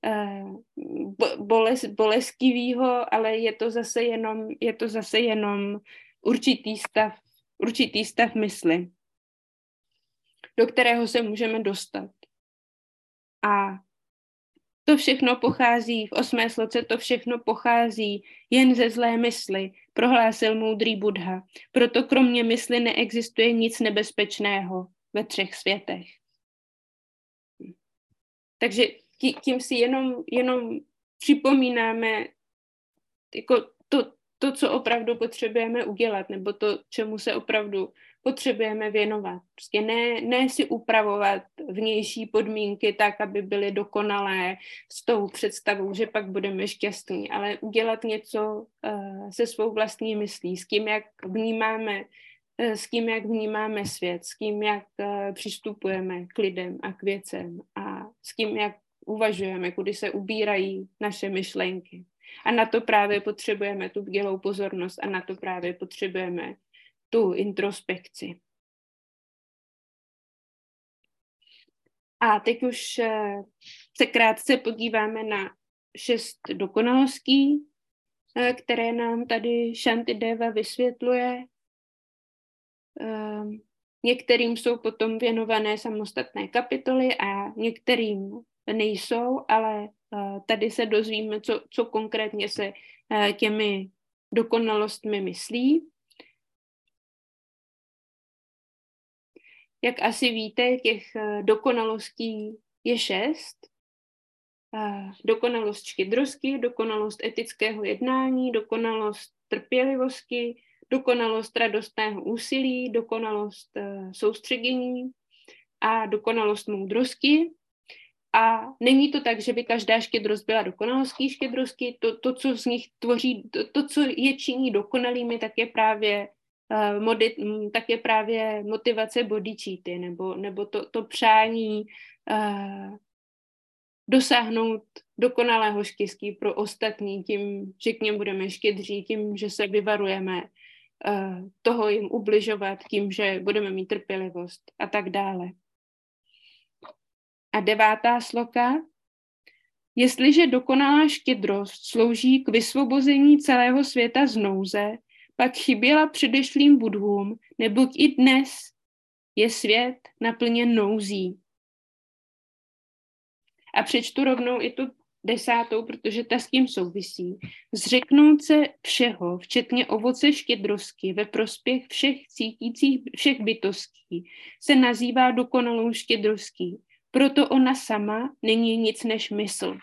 boles, bolestivého, ale je to zase jenom, je to zase jenom určitý stav, určitý stav mysli, do kterého se můžeme dostat. A to všechno pochází, v osmé sloce to všechno pochází jen ze zlé mysli, prohlásil moudrý Buddha. Proto kromě mysli neexistuje nic nebezpečného ve třech světech. Takže tím si jenom, jenom připomínáme jako to, to, co opravdu potřebujeme udělat, nebo to, čemu se opravdu potřebujeme věnovat. Prostě ne, ne si upravovat vnější podmínky tak, aby byly dokonalé s tou představou, že pak budeme šťastní, ale udělat něco uh, se svou vlastní myslí, s tím, jak vnímáme, uh, s tím, jak vnímáme svět, s tím, jak uh, přistupujeme k lidem a k věcem a s tím, jak uvažujeme, kudy se ubírají naše myšlenky. A na to právě potřebujeme tu bdělou pozornost a na to právě potřebujeme tu introspekci. A teď už se krátce podíváme na šest dokonalostí, které nám tady Shantideva vysvětluje. Některým jsou potom věnované samostatné kapitoly a některým nejsou, ale tady se dozvíme, co, co konkrétně se těmi dokonalostmi myslí. Jak asi víte, těch dokonalostí je šest. Dokonalost štědrosti, dokonalost etického jednání, dokonalost trpělivosti, dokonalost radostného úsilí, dokonalost soustředění a dokonalost moudrosti. A není to tak, že by každá štědrost byla dokonalostí štědrosti. To, to, co z nich tvoří, to, to, co je činí dokonalými, tak je právě Uh, modi, tak je právě motivace bodhicitti, nebo, nebo to, to přání uh, dosáhnout dokonalého štěstí pro ostatní tím, že k něm budeme štědří, tím, že se vyvarujeme uh, toho jim ubližovat, tím, že budeme mít trpělivost a tak dále. A devátá sloka. Jestliže dokonalá štědrost slouží k vysvobození celého světa z nouze, pak chyběla předešlým budhům, neboť i dnes je svět naplněn nouzí. A přečtu rovnou i tu desátou, protože ta s tím souvisí. Zřeknout se všeho, včetně ovoce štědrosti, ve prospěch všech cítících, všech bytostí, se nazývá dokonalou štědrostí. Proto ona sama není nic než mysl.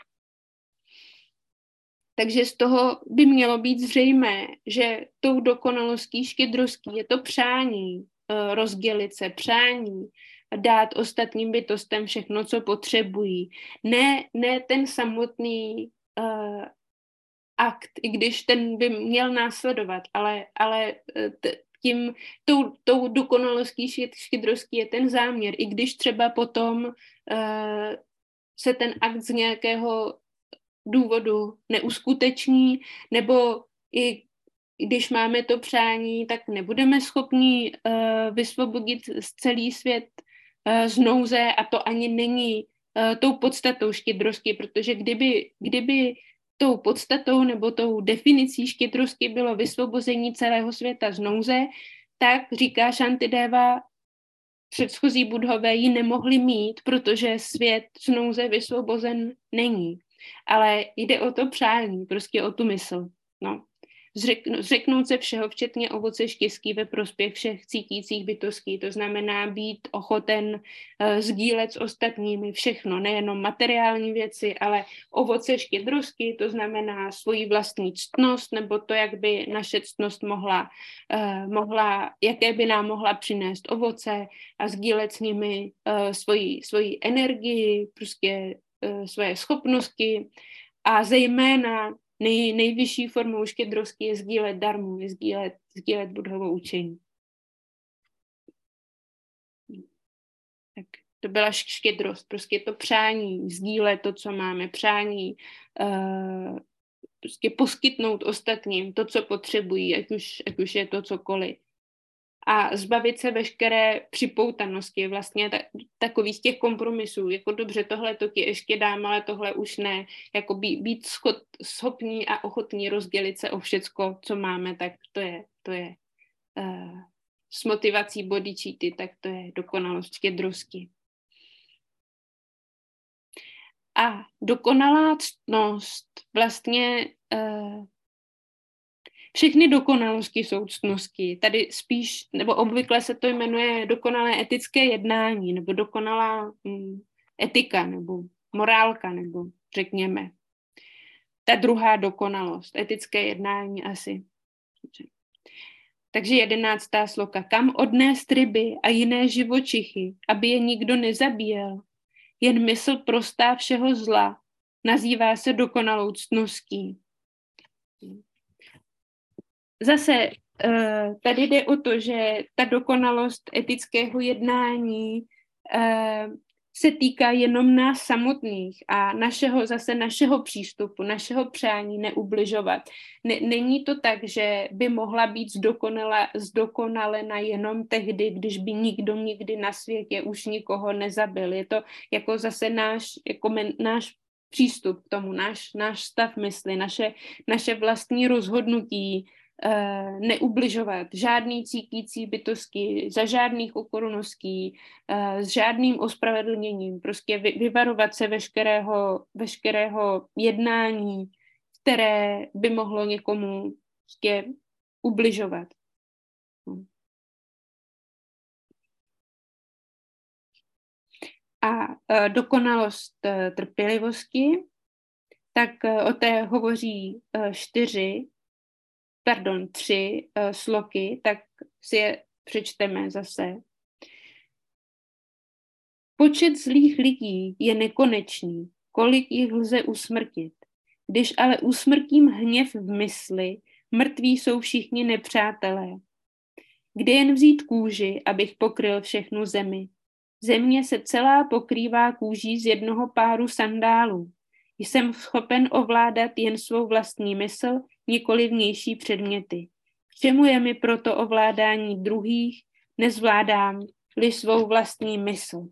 Takže z toho by mělo být zřejmé, že tou dokonalostí štědrostí je to přání rozdělit se, přání dát ostatním bytostem všechno, co potřebují. Ne, ne ten samotný uh, akt, i když ten by měl následovat, ale, ale t, tím, tou, tou dokonalostí štědrostí je ten záměr, i když třeba potom uh, se ten akt z nějakého důvodu neuskuteční, nebo i když máme to přání, tak nebudeme schopni uh, vysvobodit celý svět uh, z nouze a to ani není uh, tou podstatou štědrosti, protože kdyby, kdyby tou podstatou nebo tou definicí štědrosti bylo vysvobození celého světa z nouze, tak říká Shantideva, předchozí budhové ji nemohli mít, protože svět z nouze vysvobozen není. Ale jde o to přání, prostě o tu mysl. No. Zřeknout se všeho, včetně ovoce štěstí ve prospěch všech cítících bytostí. To znamená být ochoten uh, sdílet s ostatními všechno, nejenom materiální věci, ale ovoce štědrosti, to znamená svoji vlastní ctnost, nebo to, jak by naše ctnost mohla, uh, mohla, jaké by nám mohla přinést ovoce a sdílet s nimi uh, svoji, svoji energii, prostě uh, své schopnosti a zejména nej, nejvyšší formou štědrosti je sdílet darmu, je sdílet, sdílet Buddhovo učení. Tak to byla štědrost, prostě to přání, sdílet to, co máme, přání uh, prostě poskytnout ostatním to, co potřebují, ať už, ať už je to cokoliv. A zbavit se veškeré připoutanosti, vlastně ta, takových těch kompromisů, jako dobře, tohle to ti ještě dám, ale tohle už ne, jako být, být schod, schopní a ochotní rozdělit se o všecko, co máme, tak to je, to je uh, s motivací bodhicitti, tak to je dokonalost štědrosti. A dokonalá ctnost, vlastně uh, všechny dokonalosti jsou ctnosti. Tady spíš, nebo obvykle se to jmenuje dokonalé etické jednání, nebo dokonalá um, etika, nebo morálka, nebo řekněme. Ta druhá dokonalost, etické jednání asi. Takže jedenáctá sloka. Kam odnést ryby a jiné živočichy, aby je nikdo nezabíjel? Jen mysl prostá všeho zla nazývá se dokonalou ctností. Zase tady jde o to, že ta dokonalost etického jednání se týká jenom nás samotných a našeho, zase našeho přístupu, našeho přání neubližovat. Není to tak, že by mohla být zdokonalena jenom tehdy, když by nikdo nikdy na světě už nikoho nezabil. Je to jako zase náš, jako men, náš přístup k tomu, náš, náš stav mysli, naše, naše vlastní rozhodnutí, Uh, neubližovat žádný cítící bytosti, za žádných okolností, uh, s žádným ospravedlněním, prostě vy, vyvarovat se veškerého, veškerého jednání, které by mohlo někomu prostě ubližovat. A uh, dokonalost uh, trpělivosti, tak uh, o té hovoří uh, čtyři pardon, tři uh, sloky, tak si je přečteme zase. Počet zlých lidí je nekonečný, kolik jich lze usmrtit. Když ale usmrtím hněv v mysli, mrtví jsou všichni nepřátelé. Kde jen vzít kůži, abych pokryl všechnu zemi? Země se celá pokrývá kůží z jednoho páru sandálů. Jsem schopen ovládat jen svou vlastní mysl, nikoli vnější předměty. K čemu je mi proto ovládání druhých? Nezvládám-li svou vlastní mysl.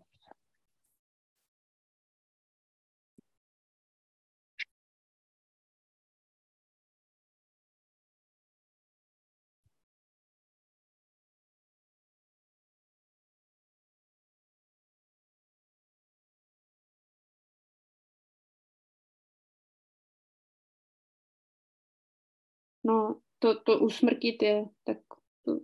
No, to, to usmrtit je tak... To...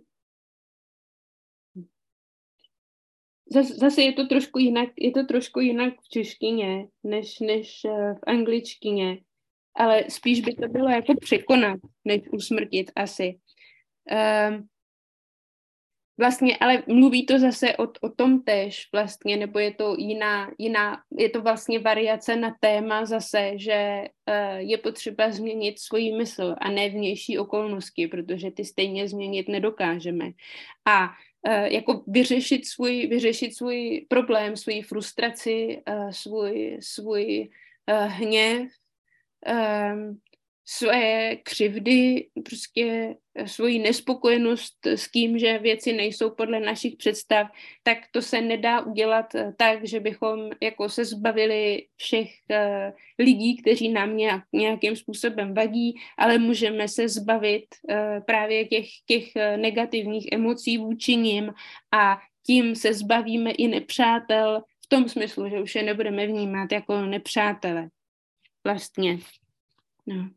Zas, zase je to trošku jinak, je to trošku jinak v češtině, než, než v angličtině, ale spíš by to bylo jako překonat, než usmrtit asi. Um, Vlastně, ale mluví to zase o, o tom též vlastně, nebo je to jiná, jiná, je to vlastně variace na téma zase, že uh, je potřeba změnit svoji mysl a ne vnější okolnosti, protože ty stejně změnit nedokážeme. A uh, jako vyřešit svůj, vyřešit svůj problém, svoji frustraci, uh, svůj, svůj uh, hněv, um, své křivdy, prostě svoji nespokojenost s tím, že věci nejsou podle našich představ, tak to se nedá udělat tak, že bychom jako se zbavili všech uh, lidí, kteří nám nějak, nějakým způsobem vadí, ale můžeme se zbavit uh, právě těch, těch negativních emocí vůči nim a tím se zbavíme i nepřátel v tom smyslu, že už je nebudeme vnímat jako nepřátele. Vlastně. No.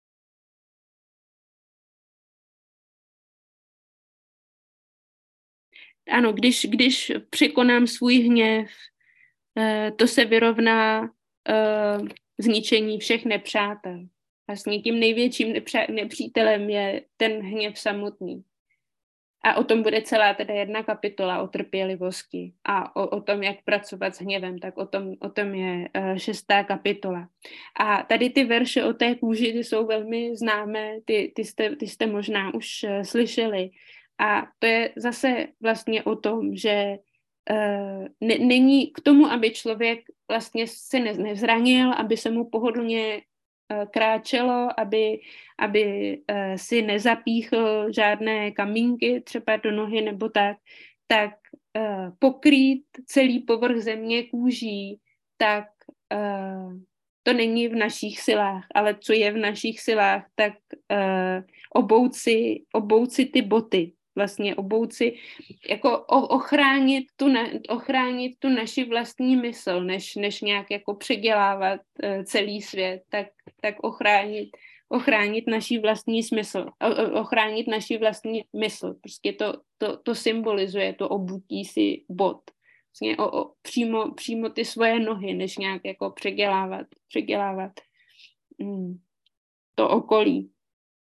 Ano, když, když překonám svůj hněv, to se vyrovná zničení všech nepřátel. Vlastně tím největším nepře- nepřítelem je ten hněv samotný. A o tom bude celá teda jedna kapitola o trpělivosti a o, o tom, jak pracovat s hněvem, tak o tom, o tom je uh, šestá kapitola. A tady ty verše o té kůži, ty jsou velmi známé, ty, ty, jste, ty jste možná už uh, slyšeli. A to je zase vlastně o tom, že uh, ne, není k tomu, aby člověk vlastně se ne, nezranil, aby se mu pohodlně kráčelo, aby, aby si nezapíchl žádné kamínky třeba do nohy nebo tak, tak pokrýt celý povrch země kůží, tak to není v našich silách, ale co je v našich silách, tak obouci, obouci ty boty, vlastně obouci, jako ochránit tu, na, ochránit tu naši vlastní mysl, než, než nějak jako předělávat uh, celý svět, tak, tak ochránit, ochránit naší vlastní smysl, ochránit naši vlastní mysl. Prostě to, to, to symbolizuje to obutí si bot. Vlastně o, o, přímo, přímo ty svoje nohy, než nějak jako předělávat, předělávat mm, to okolí.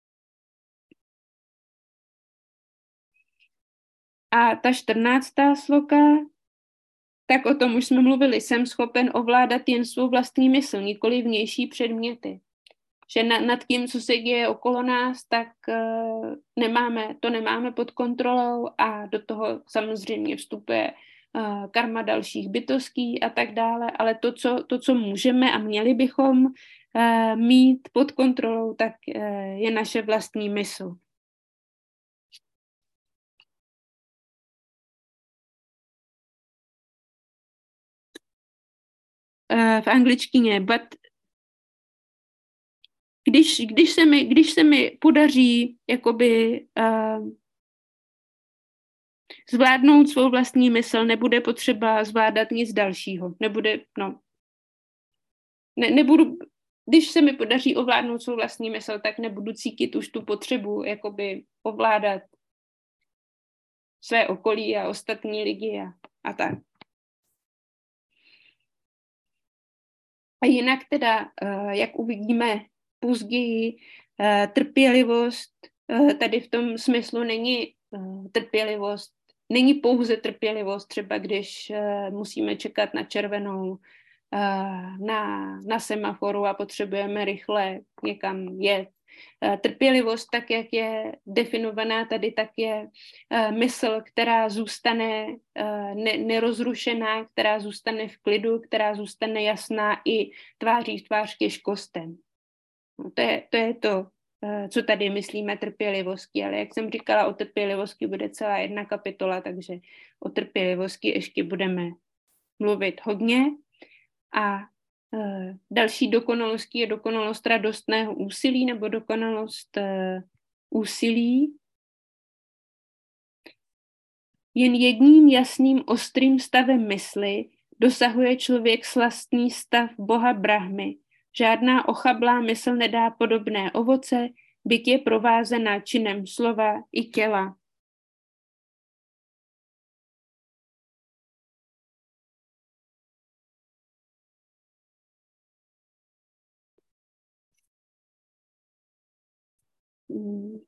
A ta čtrnáctá sloka, tak o tom už jsme mluvili, jsem schopen ovládat jen svou vlastní mysl, nikoli vnější předměty. Že na, nad tím, co se děje okolo nás, tak uh, nemáme, to nemáme pod kontrolou a do toho samozřejmě vstupuje uh, karma dalších bytostí a tak dále, ale to, co, to, co můžeme a měli bychom uh, mít pod kontrolou, tak uh, je naše vlastní mysl. Uh, v angličtině, but Když, když, se mi, když se mi podaří jakoby uh, zvládnout svou vlastní mysl, nebude potřeba zvládat nic dalšího. Nebude, no, ne, nebudu, když se mi podaří ovládnout svou vlastní mysl, tak nebudu cítit už tu potřebu jakoby ovládat své okolí a ostatní lidi a, a tak. A jinak teda, uh, jak uvidíme později, uh, trpělivost uh, tady v tom smyslu není uh, trpělivost, není pouze trpělivost, třeba když uh, musíme čekat na červenou uh, na, na semaforu a potřebujeme rychle někam jet. Uh, trpělivost, tak jak je definovaná tady, tak je uh, mysl, která zůstane uh, ne, nerozrušená, která zůstane v klidu, která zůstane jasná i tváří v tvář těžkostem. No, to, je, to je to, uh, co tady myslíme trpělivosti, ale jak jsem říkala, o trpělivosti bude celá jedna kapitola, takže o trpělivosti ještě budeme mluvit hodně. A Uh, další dokonalostí je dokonalost radostného úsilí nebo dokonalost uh, úsilí. Jen jedním jasným ostrým stavem mysli dosahuje člověk slastný stav Boha Brahmy. Žádná ochablá mysl nedá podobné ovoce, byť je provázena činem slova i těla. Hmm.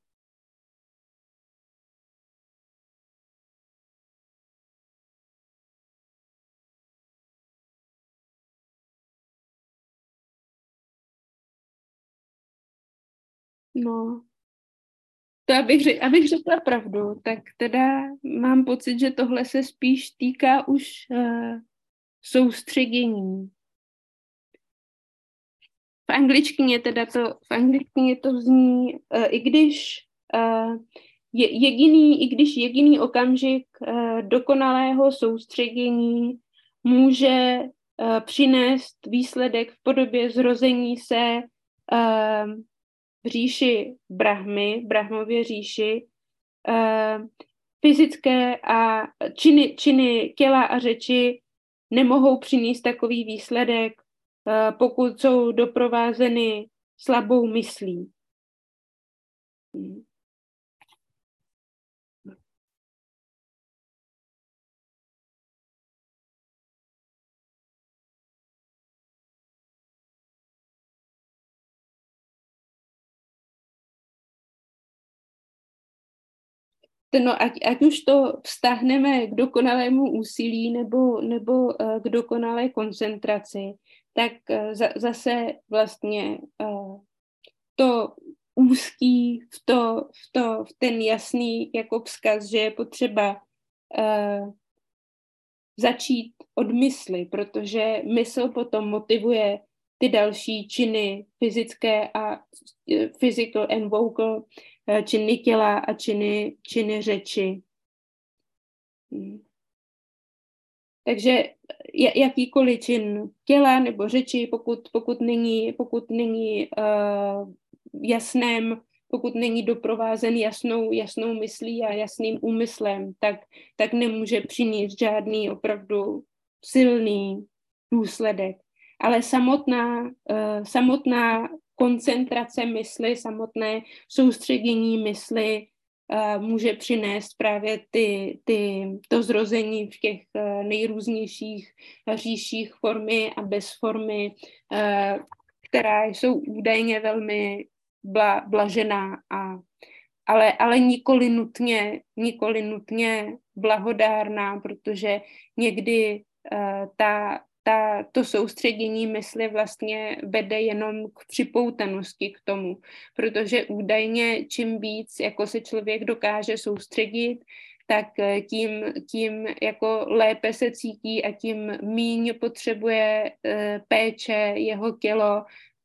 No, to abych, řek, abych řekla pravdu, tak teda mám pocit, že tohle se spíš týká už uh, soustředění. V angličtině teda to, v angličtině to zní, uh, i když uh, je jediný, i když jediný okamžik uh, dokonalého soustředění může uh, přinést výsledek v podobě zrození se uh, v říši Brahmy, Brahmově říši, uh, fyzické a činy, činy těla a řeči nemohou přinést takový výsledek, uh, pokud jsou doprovázeny slabou myslí. Hmm. no, ať, ať už to vztáhneme k dokonalému úsilí nebo, nebo uh, k dokonalé koncentraci, tak uh, za, zase vlastně uh, to úzký v, to, v, to, v ten jasný jako vzkaz, že je potřeba uh, začít od mysli, protože mysl potom motivuje ty další činy fyzické a physical and vocal, činy těla a činy, činy řeči. Hmm. Takže jakýkoliv čin těla nebo řeči, pokud, pokud není, pokud není uh, jasném, pokud není doprovázen jasnou, jasnou myslí a jasným úmyslem, tak, tak nemůže přinést žádný opravdu silný důsledek. Ale samotná, uh, samotná koncentrace mysli, samotné soustředění mysli uh, může přinést právě ty, ty, to zrození v těch uh, nejrůznějších říších formy a bez formy, uh, která jsou údajně velmi bla, blažená, a, ale, ale nikoli nutně, nikoli nutně blahodárná, protože někdy uh, ta Ta, to soustředění mysli vlastně vede jenom k připoutanosti k tomu, protože údajně čím víc jako se člověk dokáže soustředit, tak tím, tím jako lépe se cítí a tím míň potřebuje uh, péče jeho tělo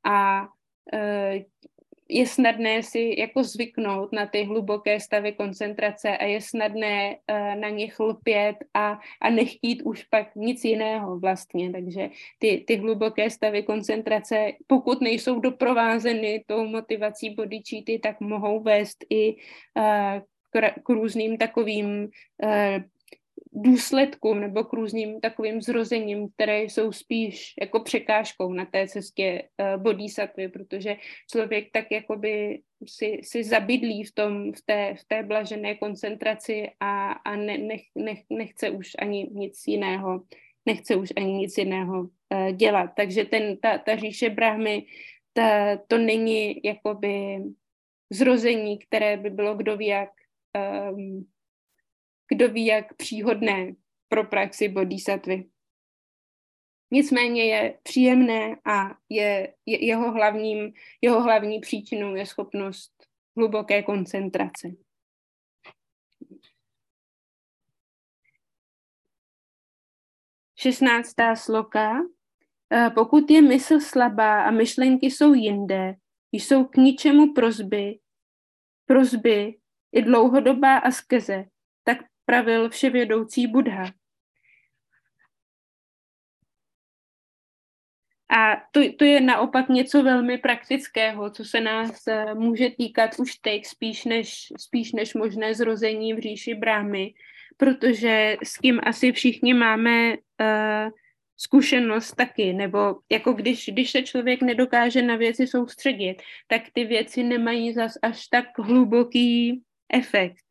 a uh, je snadné si jako zvyknout na ty hluboké stavy koncentrace a je snadné uh, na ně chlpět a, a nechtít už pak nic jiného vlastně. Takže ty, ty hluboké stavy koncentrace, pokud nejsou doprovázeny tou motivací bodhicitti, tak mohou vést i uh, k, k různým takovým uh, důsledkům nebo k různým takovým zrozením, které jsou spíš jako překážkou na té cestě uh, bodhisattvy, protože člověk tak jakoby si, si zabydlí v, tom, v, té, v té blažené koncentraci a, a ne, nech, nech, nechce už ani nic jiného, nechce už ani nic jiného uh, dělat. Takže ten, ta, ta říše Brahmy, ta, to není jakoby zrození, které by bylo kdo ví jak um, kdo ví, jak příhodné pro praxi bodhisattvy. Nicméně je příjemné a je, je jeho, hlavním, jeho hlavní příčinou je schopnost hluboké koncentrace. Šestnáctá sloka. Pokud je mysl slabá a myšlenky jsou jinde, jsou k ničemu prosby, prosby i dlouhodobá askeze, tak pravil vševědoucí Buddha. A to, to je naopak něco velmi praktického, co se nás uh, může týkat už teď spíš než, spíš než možné zrození v říši Brahmy, protože s tím asi všichni máme uh, zkušenost taky, nebo jako když, když se člověk nedokáže na věci soustředit, tak ty věci nemají zas až tak hluboký efekt.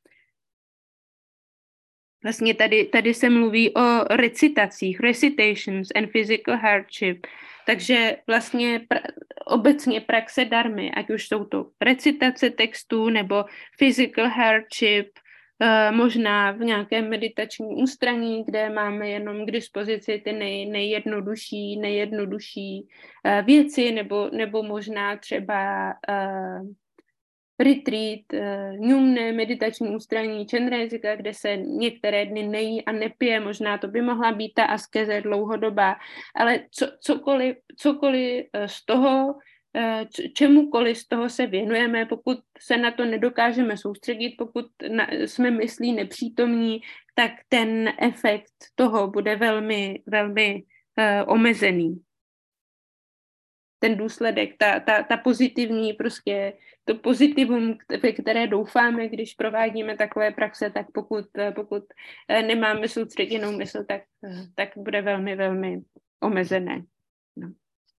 Vlastně tady, tady se mluví o recitacích, recitations and physical hardship. Takže vlastně pra, obecně praxe dharmy, ať už jsou to recitace textů nebo physical hardship, uh, možná v nějakém meditačním ústraní, kde máme jenom k dispozici ty nej, nejjednodušší, nejjednodušší uh, věci, nebo, nebo možná třeba uh, retreat, ňumné meditační ústraní Čendrésika, kde se některé dny nejí a nepije, možná to by mohla být ta askeze dlouhodobá, ale co, cokoliv, cokoliv z toho, čemukoliv z toho se věnujeme, pokud se na to nedokážeme soustředit, pokud na, jsme myslí nepřítomní, tak ten efekt toho bude velmi, velmi uh, omezený. Ten důsledek, ta, ta, ta pozitivní, prostě to pozitivum, ve které doufáme, když provádíme takové praxe, tak pokud, pokud nemáme soustředěnou mysl, tak, tak bude velmi, velmi omezené. No.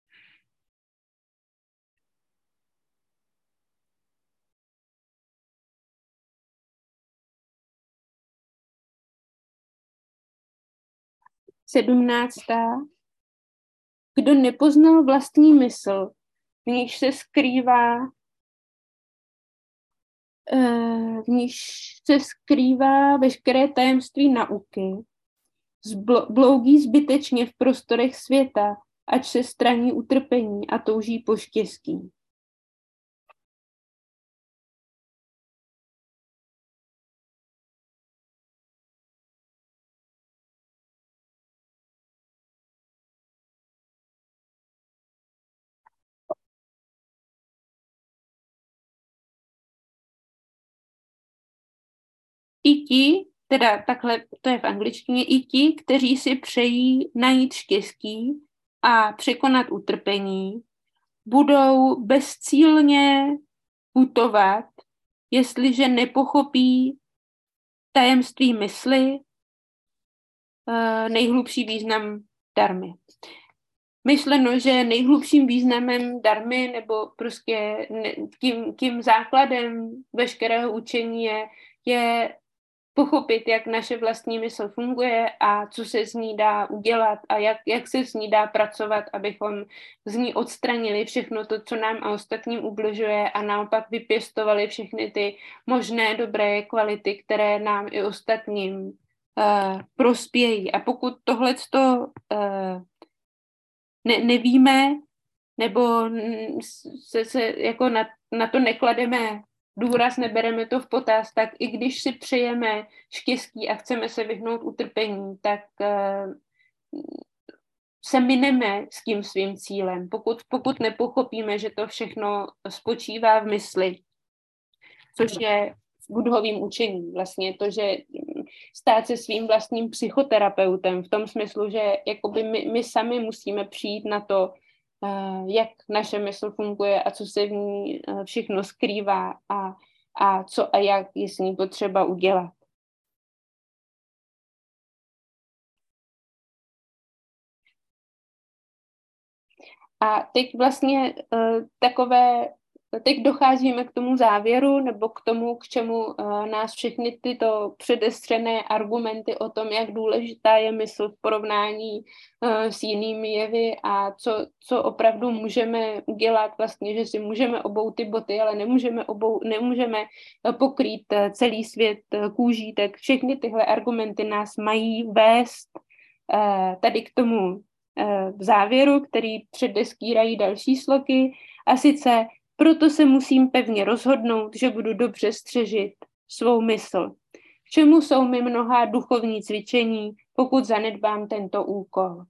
Sedmnáctá. Kdo nepoznal vlastní mysl, v níž se skrývá v níž se skrývá veškeré tajemství nauky, bloudí zbytečně v prostorech světa, ač se straní utrpení a touží po štěstí. I ti, teda takhle, to je v angličtině, i ti, kteří si přejí najít štěstí a překonat utrpení, budou bezcílně putovat, jestliže nepochopí tajemství mysli, nejhlubší význam darmy. Myšleno, že nejhlubším významem darmy nebo prostě tím, tím základem veškerého učení je, je pochopit, jak naše vlastní mysl funguje a co se z ní dá udělat a jak, jak se z ní dá pracovat, abychom z ní odstranili všechno to, co nám a ostatním ubližuje a naopak vypěstovali všechny ty možné dobré kvality, které nám i ostatním uh, prospějí. A pokud tohleto uh, ne, nevíme nebo se, se jako na, na to neklademe důraz, nebereme to v potaz, tak i když si přejeme štěstí a chceme se vyhnout utrpení, tak uh, se mineme s tím svým cílem. Pokud, pokud nepochopíme, že to všechno spočívá v mysli, což je v Buddhovým učení. Vlastně to, že stát se svým vlastním psychoterapeutem v tom smyslu, že jakoby my, my sami musíme přijít na to, jak naše mysl funguje a co se v ní všechno skrývá a, a co a jak je s ní potřeba udělat. A teď vlastně takové, teď docházíme k tomu závěru nebo k tomu, k čemu nás všechny tyto předestřené argumenty o tom, jak důležitá je mysl v porovnání s jinými jevy a co, co opravdu můžeme udělat, vlastně, že si můžeme obout ty boty, ale nemůžeme, obou, nemůžeme pokrýt celý svět kůží, tak všechny tyhle argumenty nás mají vést tady k tomu v závěru, který předeskýrají další sloky, a sice proto se musím pevně rozhodnout, že budu dobře střežit svou mysl. K čemu jsou mi mnohá duchovní cvičení, pokud zanedbám tento úkol.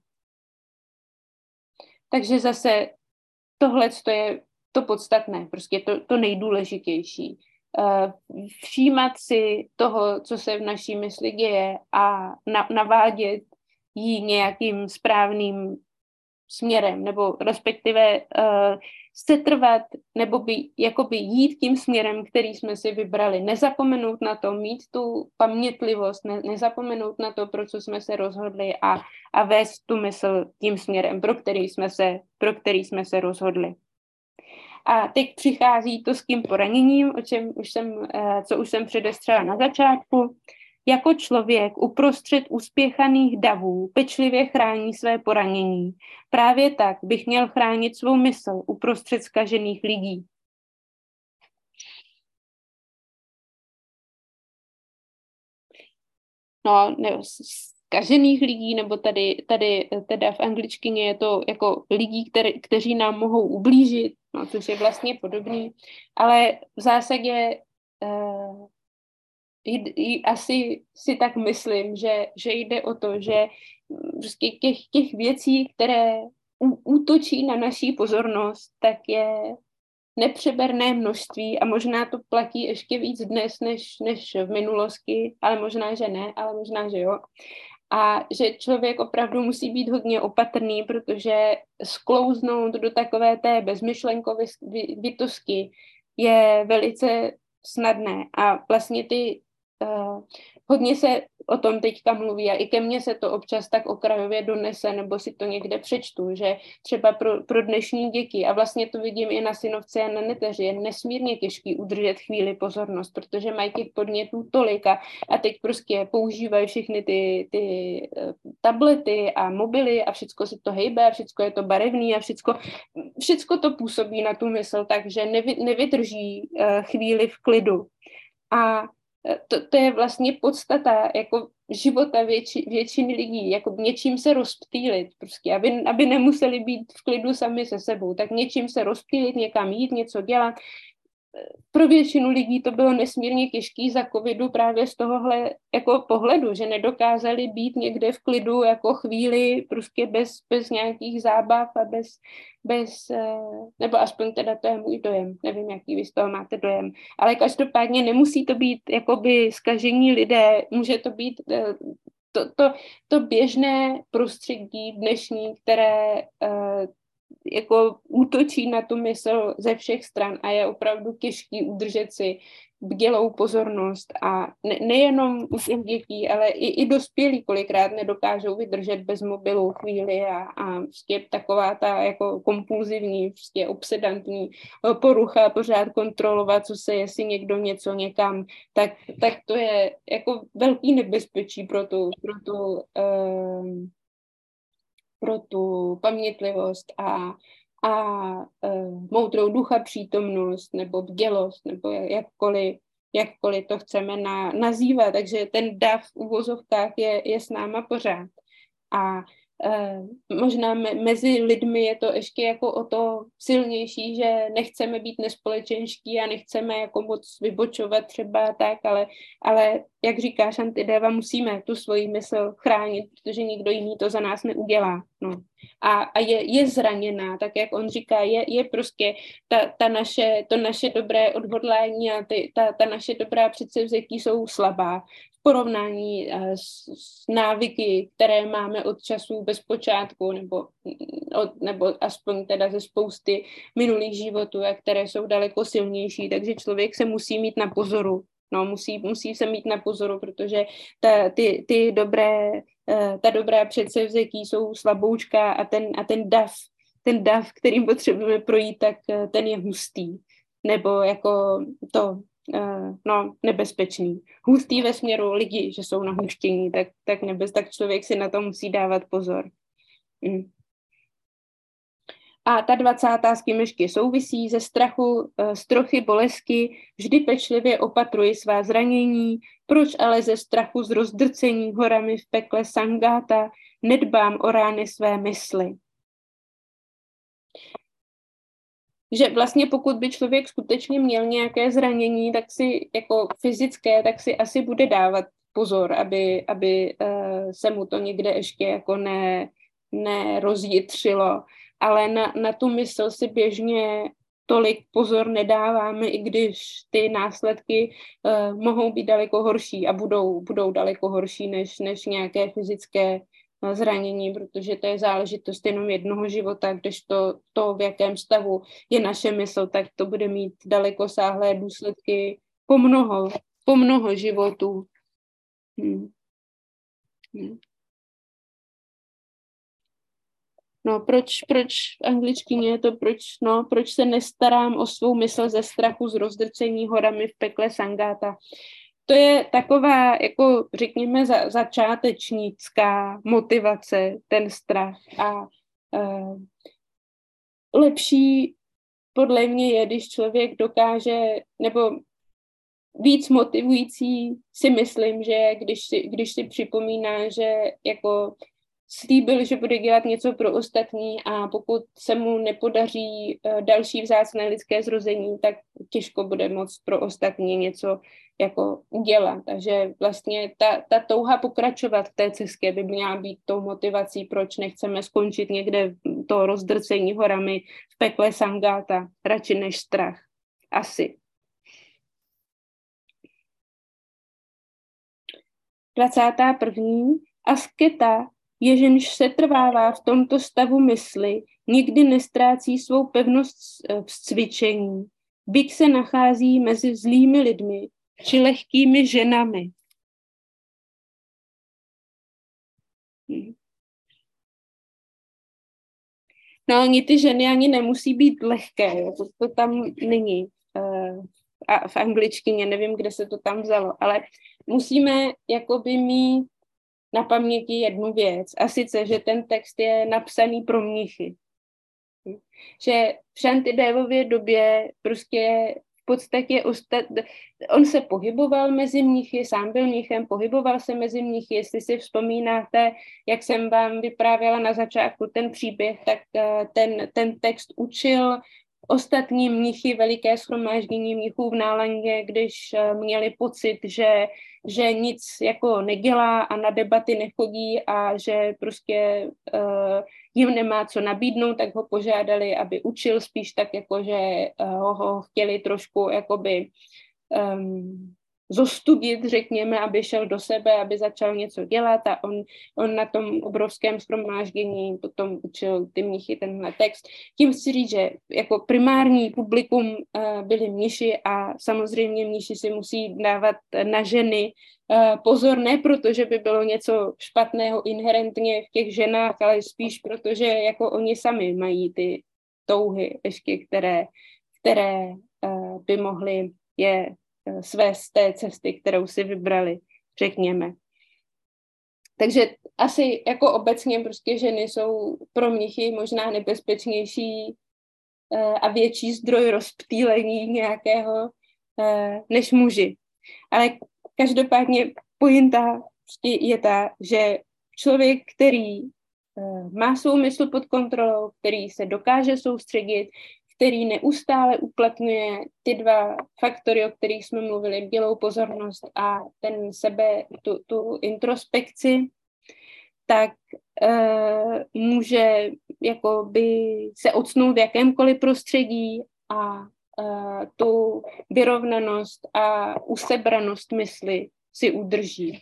Takže zase tohle je to podstatné, prostě to, to nejdůležitější. Všímat si toho, co se v naší mysli děje a navádět jí nějakým správným směrem, nebo respektive uh, setrvat, nebo by, jakoby jít tím směrem, který jsme si vybrali. Nezapomenout na to, mít tu pamětlivost, ne, nezapomenout na to, pro co jsme se rozhodli a, a vést tu mysl tím směrem, pro který jsme se, pro který jsme se rozhodli. A teď přichází to s tím poraněním, o čem už jsem, uh, co už jsem předestřela na začátku. Jako člověk uprostřed uspěchaných davů pečlivě chrání své poranění. Právě tak bych měl chránit svou mysl uprostřed zkažených lidí. No, ne, zkažených lidí, nebo tady, tady teda v angličtině je to jako lidí, který, kteří nám mohou ublížit, no, což je vlastně podobný, ale v zásadě uh, asi si tak myslím, že, že jde o to, že prostě těch, těch věcí, které útočí na naší pozornost, tak je nepřeberné množství a možná to platí ještě víc dnes, než, než v minulosti, ale možná, že ne, ale možná, že jo. A že člověk opravdu musí být hodně opatrný, protože sklouznout do takové té bezmyšlenkovitosti je velice snadné a vlastně ty Uh, hodně se o tom teďka mluví a i ke mně se to občas tak okrajově donese, nebo si to někde přečtu, že třeba pro, pro dnešní děti, a vlastně to vidím i na synovce a na neteři, je nesmírně těžký udržet chvíli pozornost, protože mají těch podnětů tolika a teď prostě používají všechny ty, ty uh, tablety a mobily a všecko se to hejbe a všecko je to barevný a všecko, všecko to působí na tu mysl, takže nevy, nevydrží uh, chvíli v klidu. A to, to je vlastně podstata jako života větši, většiny lidí, jako něčím se rozptýlit, prostě, aby, aby nemuseli být v klidu sami se sebou, tak něčím se rozptýlit, někam jít, něco dělat. Pro většinu lidí to bylo nesmírně těžký za covidu právě z tohohle jako pohledu, že nedokázali být někde v klidu jako chvíli prostě bez, bez nějakých zábav a bez, bez, nebo aspoň teda to je můj dojem, nevím, jaký vy z toho máte dojem, ale každopádně nemusí to být jakoby zkažení lidé, může to být to, to, to běžné prostředí dnešní, které jako útočí na tu mysl ze všech stran a je opravdu těžký udržet si bdělou pozornost a ne, nejenom u těch dětí, ale i, i dospělí kolikrát nedokážou vydržet bez mobilu chvíli a, a vlastně taková ta jako kompulzivní, vlastně obsedantní porucha pořád kontrolovat, co se, jestli někdo něco někam, tak, tak to je jako velký nebezpečí pro tu, pro tu um, pro tu pamětlivost a, a e, moudrou ducha přítomnost nebo bdělost, nebo jakkoliv, jakkoliv to chceme na, nazývat. Takže ten dav v uvozovkách je, je s náma pořád. A e, možná me, mezi lidmi je to ještě jako o to silnější, že nechceme být nespolečenští a nechceme jako moc vybočovat třeba tak, ale, ale jak říká Shantideva, musíme tu svoji mysl chránit, protože nikdo jiný to za nás neudělá. No. A, a je, je zraněná, tak jak on říká, je, je prostě ta, ta naše, to naše dobré odhodlání a ty, ta, ta naše dobrá předsevzetí jsou slabá v porovnání s, s návyky, které máme od časů bez počátku, nebo, od, nebo aspoň teda ze spousty minulých životů, a které jsou daleko silnější, takže člověk se musí mít na pozoru. No, musí, musí se mít na pozoru, protože ta, ty, ty dobré, ta dobrá předsevzetí jsou slaboučká a ten, a ten dav, ten dav, kterým potřebujeme projít, tak ten je hustý. Nebo jako to, no, nebezpečný. Hustý ve směru lidí, že jsou nahuštění, tak, tak, nebez, tak člověk si na to musí dávat pozor. Mm. A ta dvacátá s tím ještě souvisí ze strachu, z trochy bolesti, vždy pečlivě opatruji svá zranění, proč ale ze strachu z rozdrcení horami v pekle sangáta nedbám o rány své mysli. Že vlastně pokud by člověk skutečně měl nějaké zranění, tak si jako fyzické, tak si asi bude dávat pozor, aby, aby uh, se mu to někde ještě jako ne, nerozjitřilo. Ale na, na tu mysl si běžně tolik pozor nedáváme, i když ty následky uh, mohou být daleko horší a budou, budou daleko horší než, než nějaké fyzické uh, zranění, protože to je záležitost jenom jednoho života, kdežto to, v jakém stavu je naše mysl, tak to bude mít daleko sáhlé důsledky po mnoho, po mnoho životů. Hmm. Hmm. No, proč, proč v angličtině je to, proč, no, proč se nestarám o svou mysl ze strachu z rozdrcení horami v pekle sangáta. To je taková, jako řekněme, za, začátečnická motivace, ten strach. A uh, lepší podle mě je, když člověk dokáže, nebo víc motivující si myslím, že když si, když si připomíná, že jako slíbil, že bude dělat něco pro ostatní a pokud se mu nepodaří další vzácné lidské zrození, tak těžko bude moct pro ostatní něco jako udělat. Takže vlastně ta, ta touha pokračovat v té cestě by měla být tou motivací, proč nechceme skončit někde to rozdrcení horami v pekle sangáta, radši než strach. Asi. dvacátá první. Asketa, jež se trvává v tomto stavu mysli, nikdy nestrácí svou pevnost v cvičení, byť se nachází mezi zlými lidmi či lehkými ženami. No, ani ty ženy ani nemusí být lehké, jo, to, to tam není. Uh, a v angličtině, nevím, kde se to tam vzalo, ale musíme jakoby mít na paměti jednu věc, a sice, že ten text je napsaný pro mnichy. Že v Shantidevově době prostě v podstatě ostat... on se pohyboval mezi mnichy, sám byl mnichem, pohyboval se mezi mnichy, jestli si vzpomínáte, jak jsem vám vyprávěla na začátku ten příběh, tak ten, ten text učil ostatní mnichy, veliké shromáždění mnichů v Nálandě, když měli pocit, že, že nic jako nedělá a na debaty nechodí a že prostě uh, jim nemá co nabídnout, tak ho požádali, aby učil, spíš tak jako, že uh, ho chtěli trošku jakoby um, zostudit, řekněme, aby šel do sebe, aby začal něco dělat a on, on na tom obrovském shromáždění potom učil ty mnichy tenhle text. Tím chci říct, že jako primární publikum uh, byli mniši a samozřejmě mniši si musí dávat na ženy uh, pozor, ne protože by bylo něco špatného inherentně v těch ženách, ale spíš protože jako oni sami mají ty touhy ještě, které, které uh, by mohly je své z té cesty, kterou si vybrali, řekněme. Takže asi jako obecně prostě ženy jsou pro mnichy možná nebezpečnější a větší zdroj rozptýlení nějakého než muži. Ale každopádně pointa je ta, že člověk, který má svou mysl pod kontrolou, který se dokáže soustředit, který neustále uplatňuje ty dva faktory, o kterých jsme mluvili, bdělou pozornost a ten sebe, tu, tu introspekci, tak uh, může jakoby se octnout v jakémkoliv prostředí a uh, tu vyrovnanost a usebranost mysli si udrží.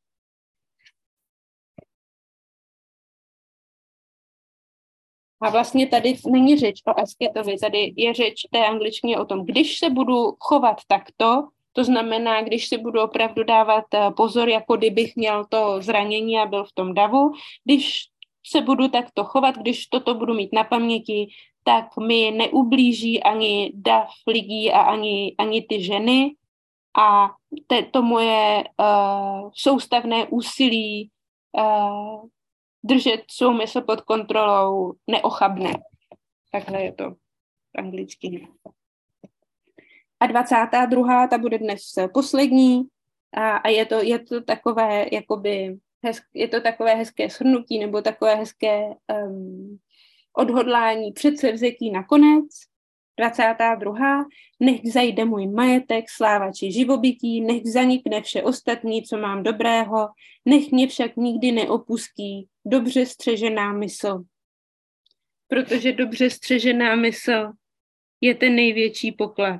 A vlastně tady není řeč o asketovi, tady je řeč té angličtině o tom, když se budu chovat takto, to znamená, když si budu opravdu dávat pozor, jako kdybych měl to zranění a byl v tom davu, když se budu takto chovat, když toto budu mít na paměti, tak mi neublíží ani dav lidí a ani, ani ty ženy a te, to moje uh, soustavné úsilí uh, držet svou mysl pod kontrolou neochabne. Takhle je to v angličtině. A dvacátá druhá, ta bude dnes poslední a, a je, to, je to takové jakoby, hezk, je to takové hezké shrnutí nebo takové hezké um, odhodlání předsevzetí nakonec. dvacátá druhá. Nech zajde můj majetek, sláva či živobytí, nech zanikne vše ostatní, co mám dobrého, nech mě však nikdy neopustí dobře střežená mysl. Protože dobře střežená mysl je ten největší poklad.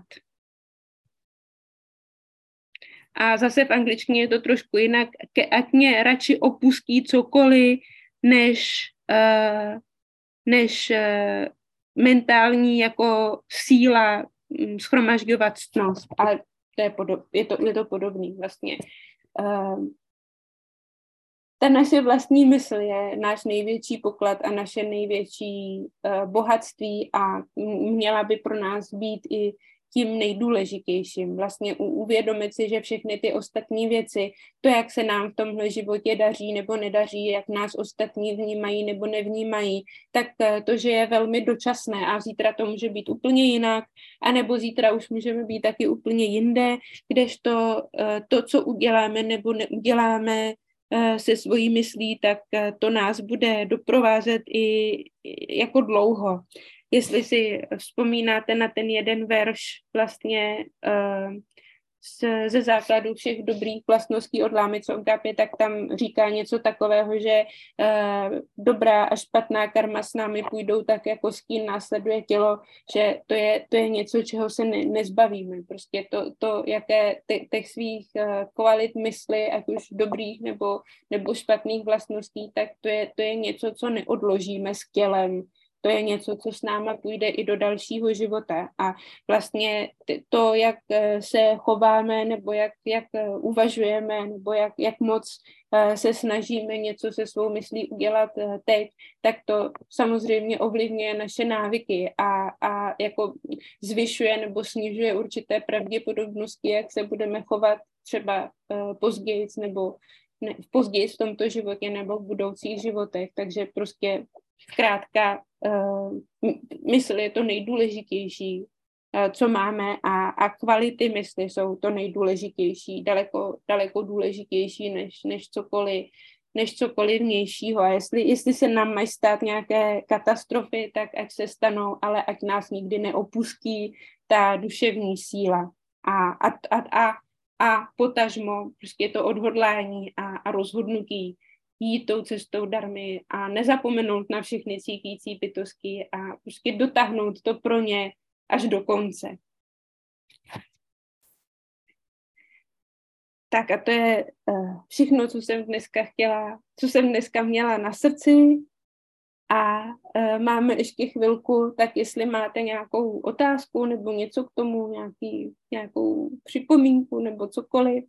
A zase v angličtině je to trošku jinak. Ať mě radši opustí cokoliv, než, uh, než uh, mentální jako síla shromažďovat ctnost. Ale to je, podob, je, to, je to podobný vlastně. Uh, ta naše vlastní mysl je náš největší poklad a naše největší uh, bohatství a měla by pro nás být i tím nejdůležitějším. Vlastně uvědomit si, že všechny ty ostatní věci, to, jak se nám v tomhle životě daří nebo nedaří, jak nás ostatní vnímají nebo nevnímají, tak to, že je velmi dočasné a zítra to může být úplně jinak, anebo zítra už můžeme být taky úplně jinde, kdežto to, co uděláme nebo neuděláme se svojí myslí, tak to nás bude doprovázet i jako dlouho. Jestli si vzpomínáte na ten jeden verš vlastně uh, z, ze základu všech dobrých vlastností od Lámico Agape, tak tam říká něco takového, že uh, dobrá a špatná karma s námi půjdou tak, jako stín následuje tělo, že to je, to je něco, čeho se ne, nezbavíme. Prostě to, to jaké te, těch svých uh, kvalit mysli, ať už dobrých nebo, nebo špatných vlastností, tak to je, to je něco, co neodložíme s tělem. To je něco, co s náma půjde i do dalšího života. A vlastně to, jak se chováme, nebo jak, jak uvažujeme, nebo jak, jak moc se snažíme něco se svou myslí udělat teď, tak to samozřejmě ovlivňuje naše návyky a, a jako zvyšuje nebo snižuje určité pravděpodobnosti, jak se budeme chovat třeba později nebo ne, později v tomto životě nebo v budoucích životech. Takže prostě zkrátka uh, mysl je to nejdůležitější co máme a, a kvality mysli jsou to nejdůležitější, daleko, daleko důležitější než, než cokoliv, než cokoliv vnějšího. A jestli, jestli se nám mají stát nějaké katastrofy, tak ať se stanou, ale ať nás nikdy neopustí ta duševní síla. A, a, a, a, a potažmo prostě to odhodlání a, a rozhodnutí jít tou cestou darmy a nezapomenout na všechny cítící bytosti a prostě dotáhnout to pro ně až do konce. Tak a to je uh, všechno, co jsem dneska chtěla, co jsem dneska měla na srdci. A uh, máme ještě chvilku, tak jestli máte nějakou otázku nebo něco k tomu, nějaký, nějakou připomínku nebo cokoliv.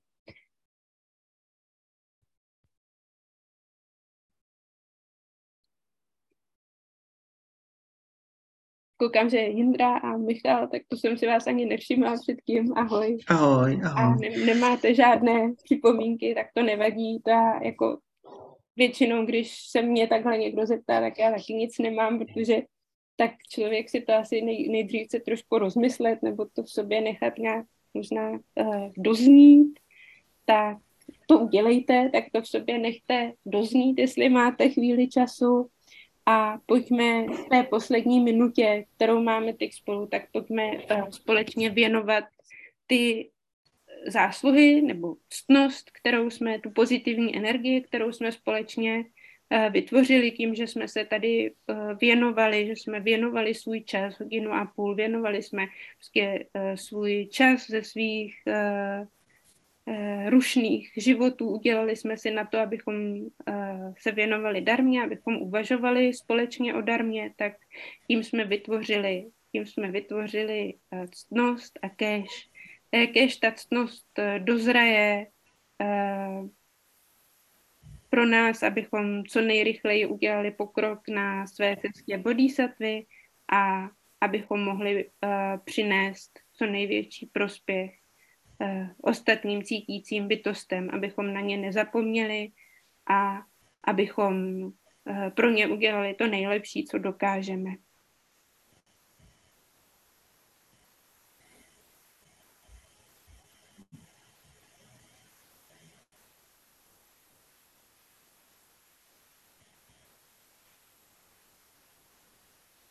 Koukám, že Jindra a Michal, tak to jsem si vás ani nevšimla předtím. Ahoj. Ahoj, ahoj. A ne, nemáte žádné připomínky, tak to nevadí. To já jako většinou, když se mě takhle někdo zeptá, tak já taky nic nemám, protože tak člověk si to asi nej, nejdřív chce trošku rozmyslet, nebo to v sobě nechat nějak možná uh, doznít, tak to udělejte, tak to v sobě nechte doznít, jestli máte chvíli času. A pojďme v té poslední minutě, kterou máme teď spolu, tak pojďme uh, společně věnovat ty zásluhy nebo ctnost, kterou jsme, tu pozitivní energii, kterou jsme společně uh, vytvořili tím, že jsme se tady uh, věnovali, že jsme věnovali svůj čas, hodinu a půl, věnovali jsme prostě, uh, svůj čas ze svých uh, uh, rušných životů, udělali jsme si na to, abychom uh, se věnovali darmě, abychom uvažovali společně o darmě, tak tím jsme vytvořili, tím jsme vytvořili uh, ctnost a kéž Kéž ta ctnost dozraje uh, pro nás, abychom co nejrychleji udělali pokrok na své cestě bodhisattvy a abychom mohli uh, přinést co největší prospěch uh, ostatním cítícím bytostem, abychom na ně nezapomněli a abychom uh, pro ně udělali to nejlepší, co dokážeme.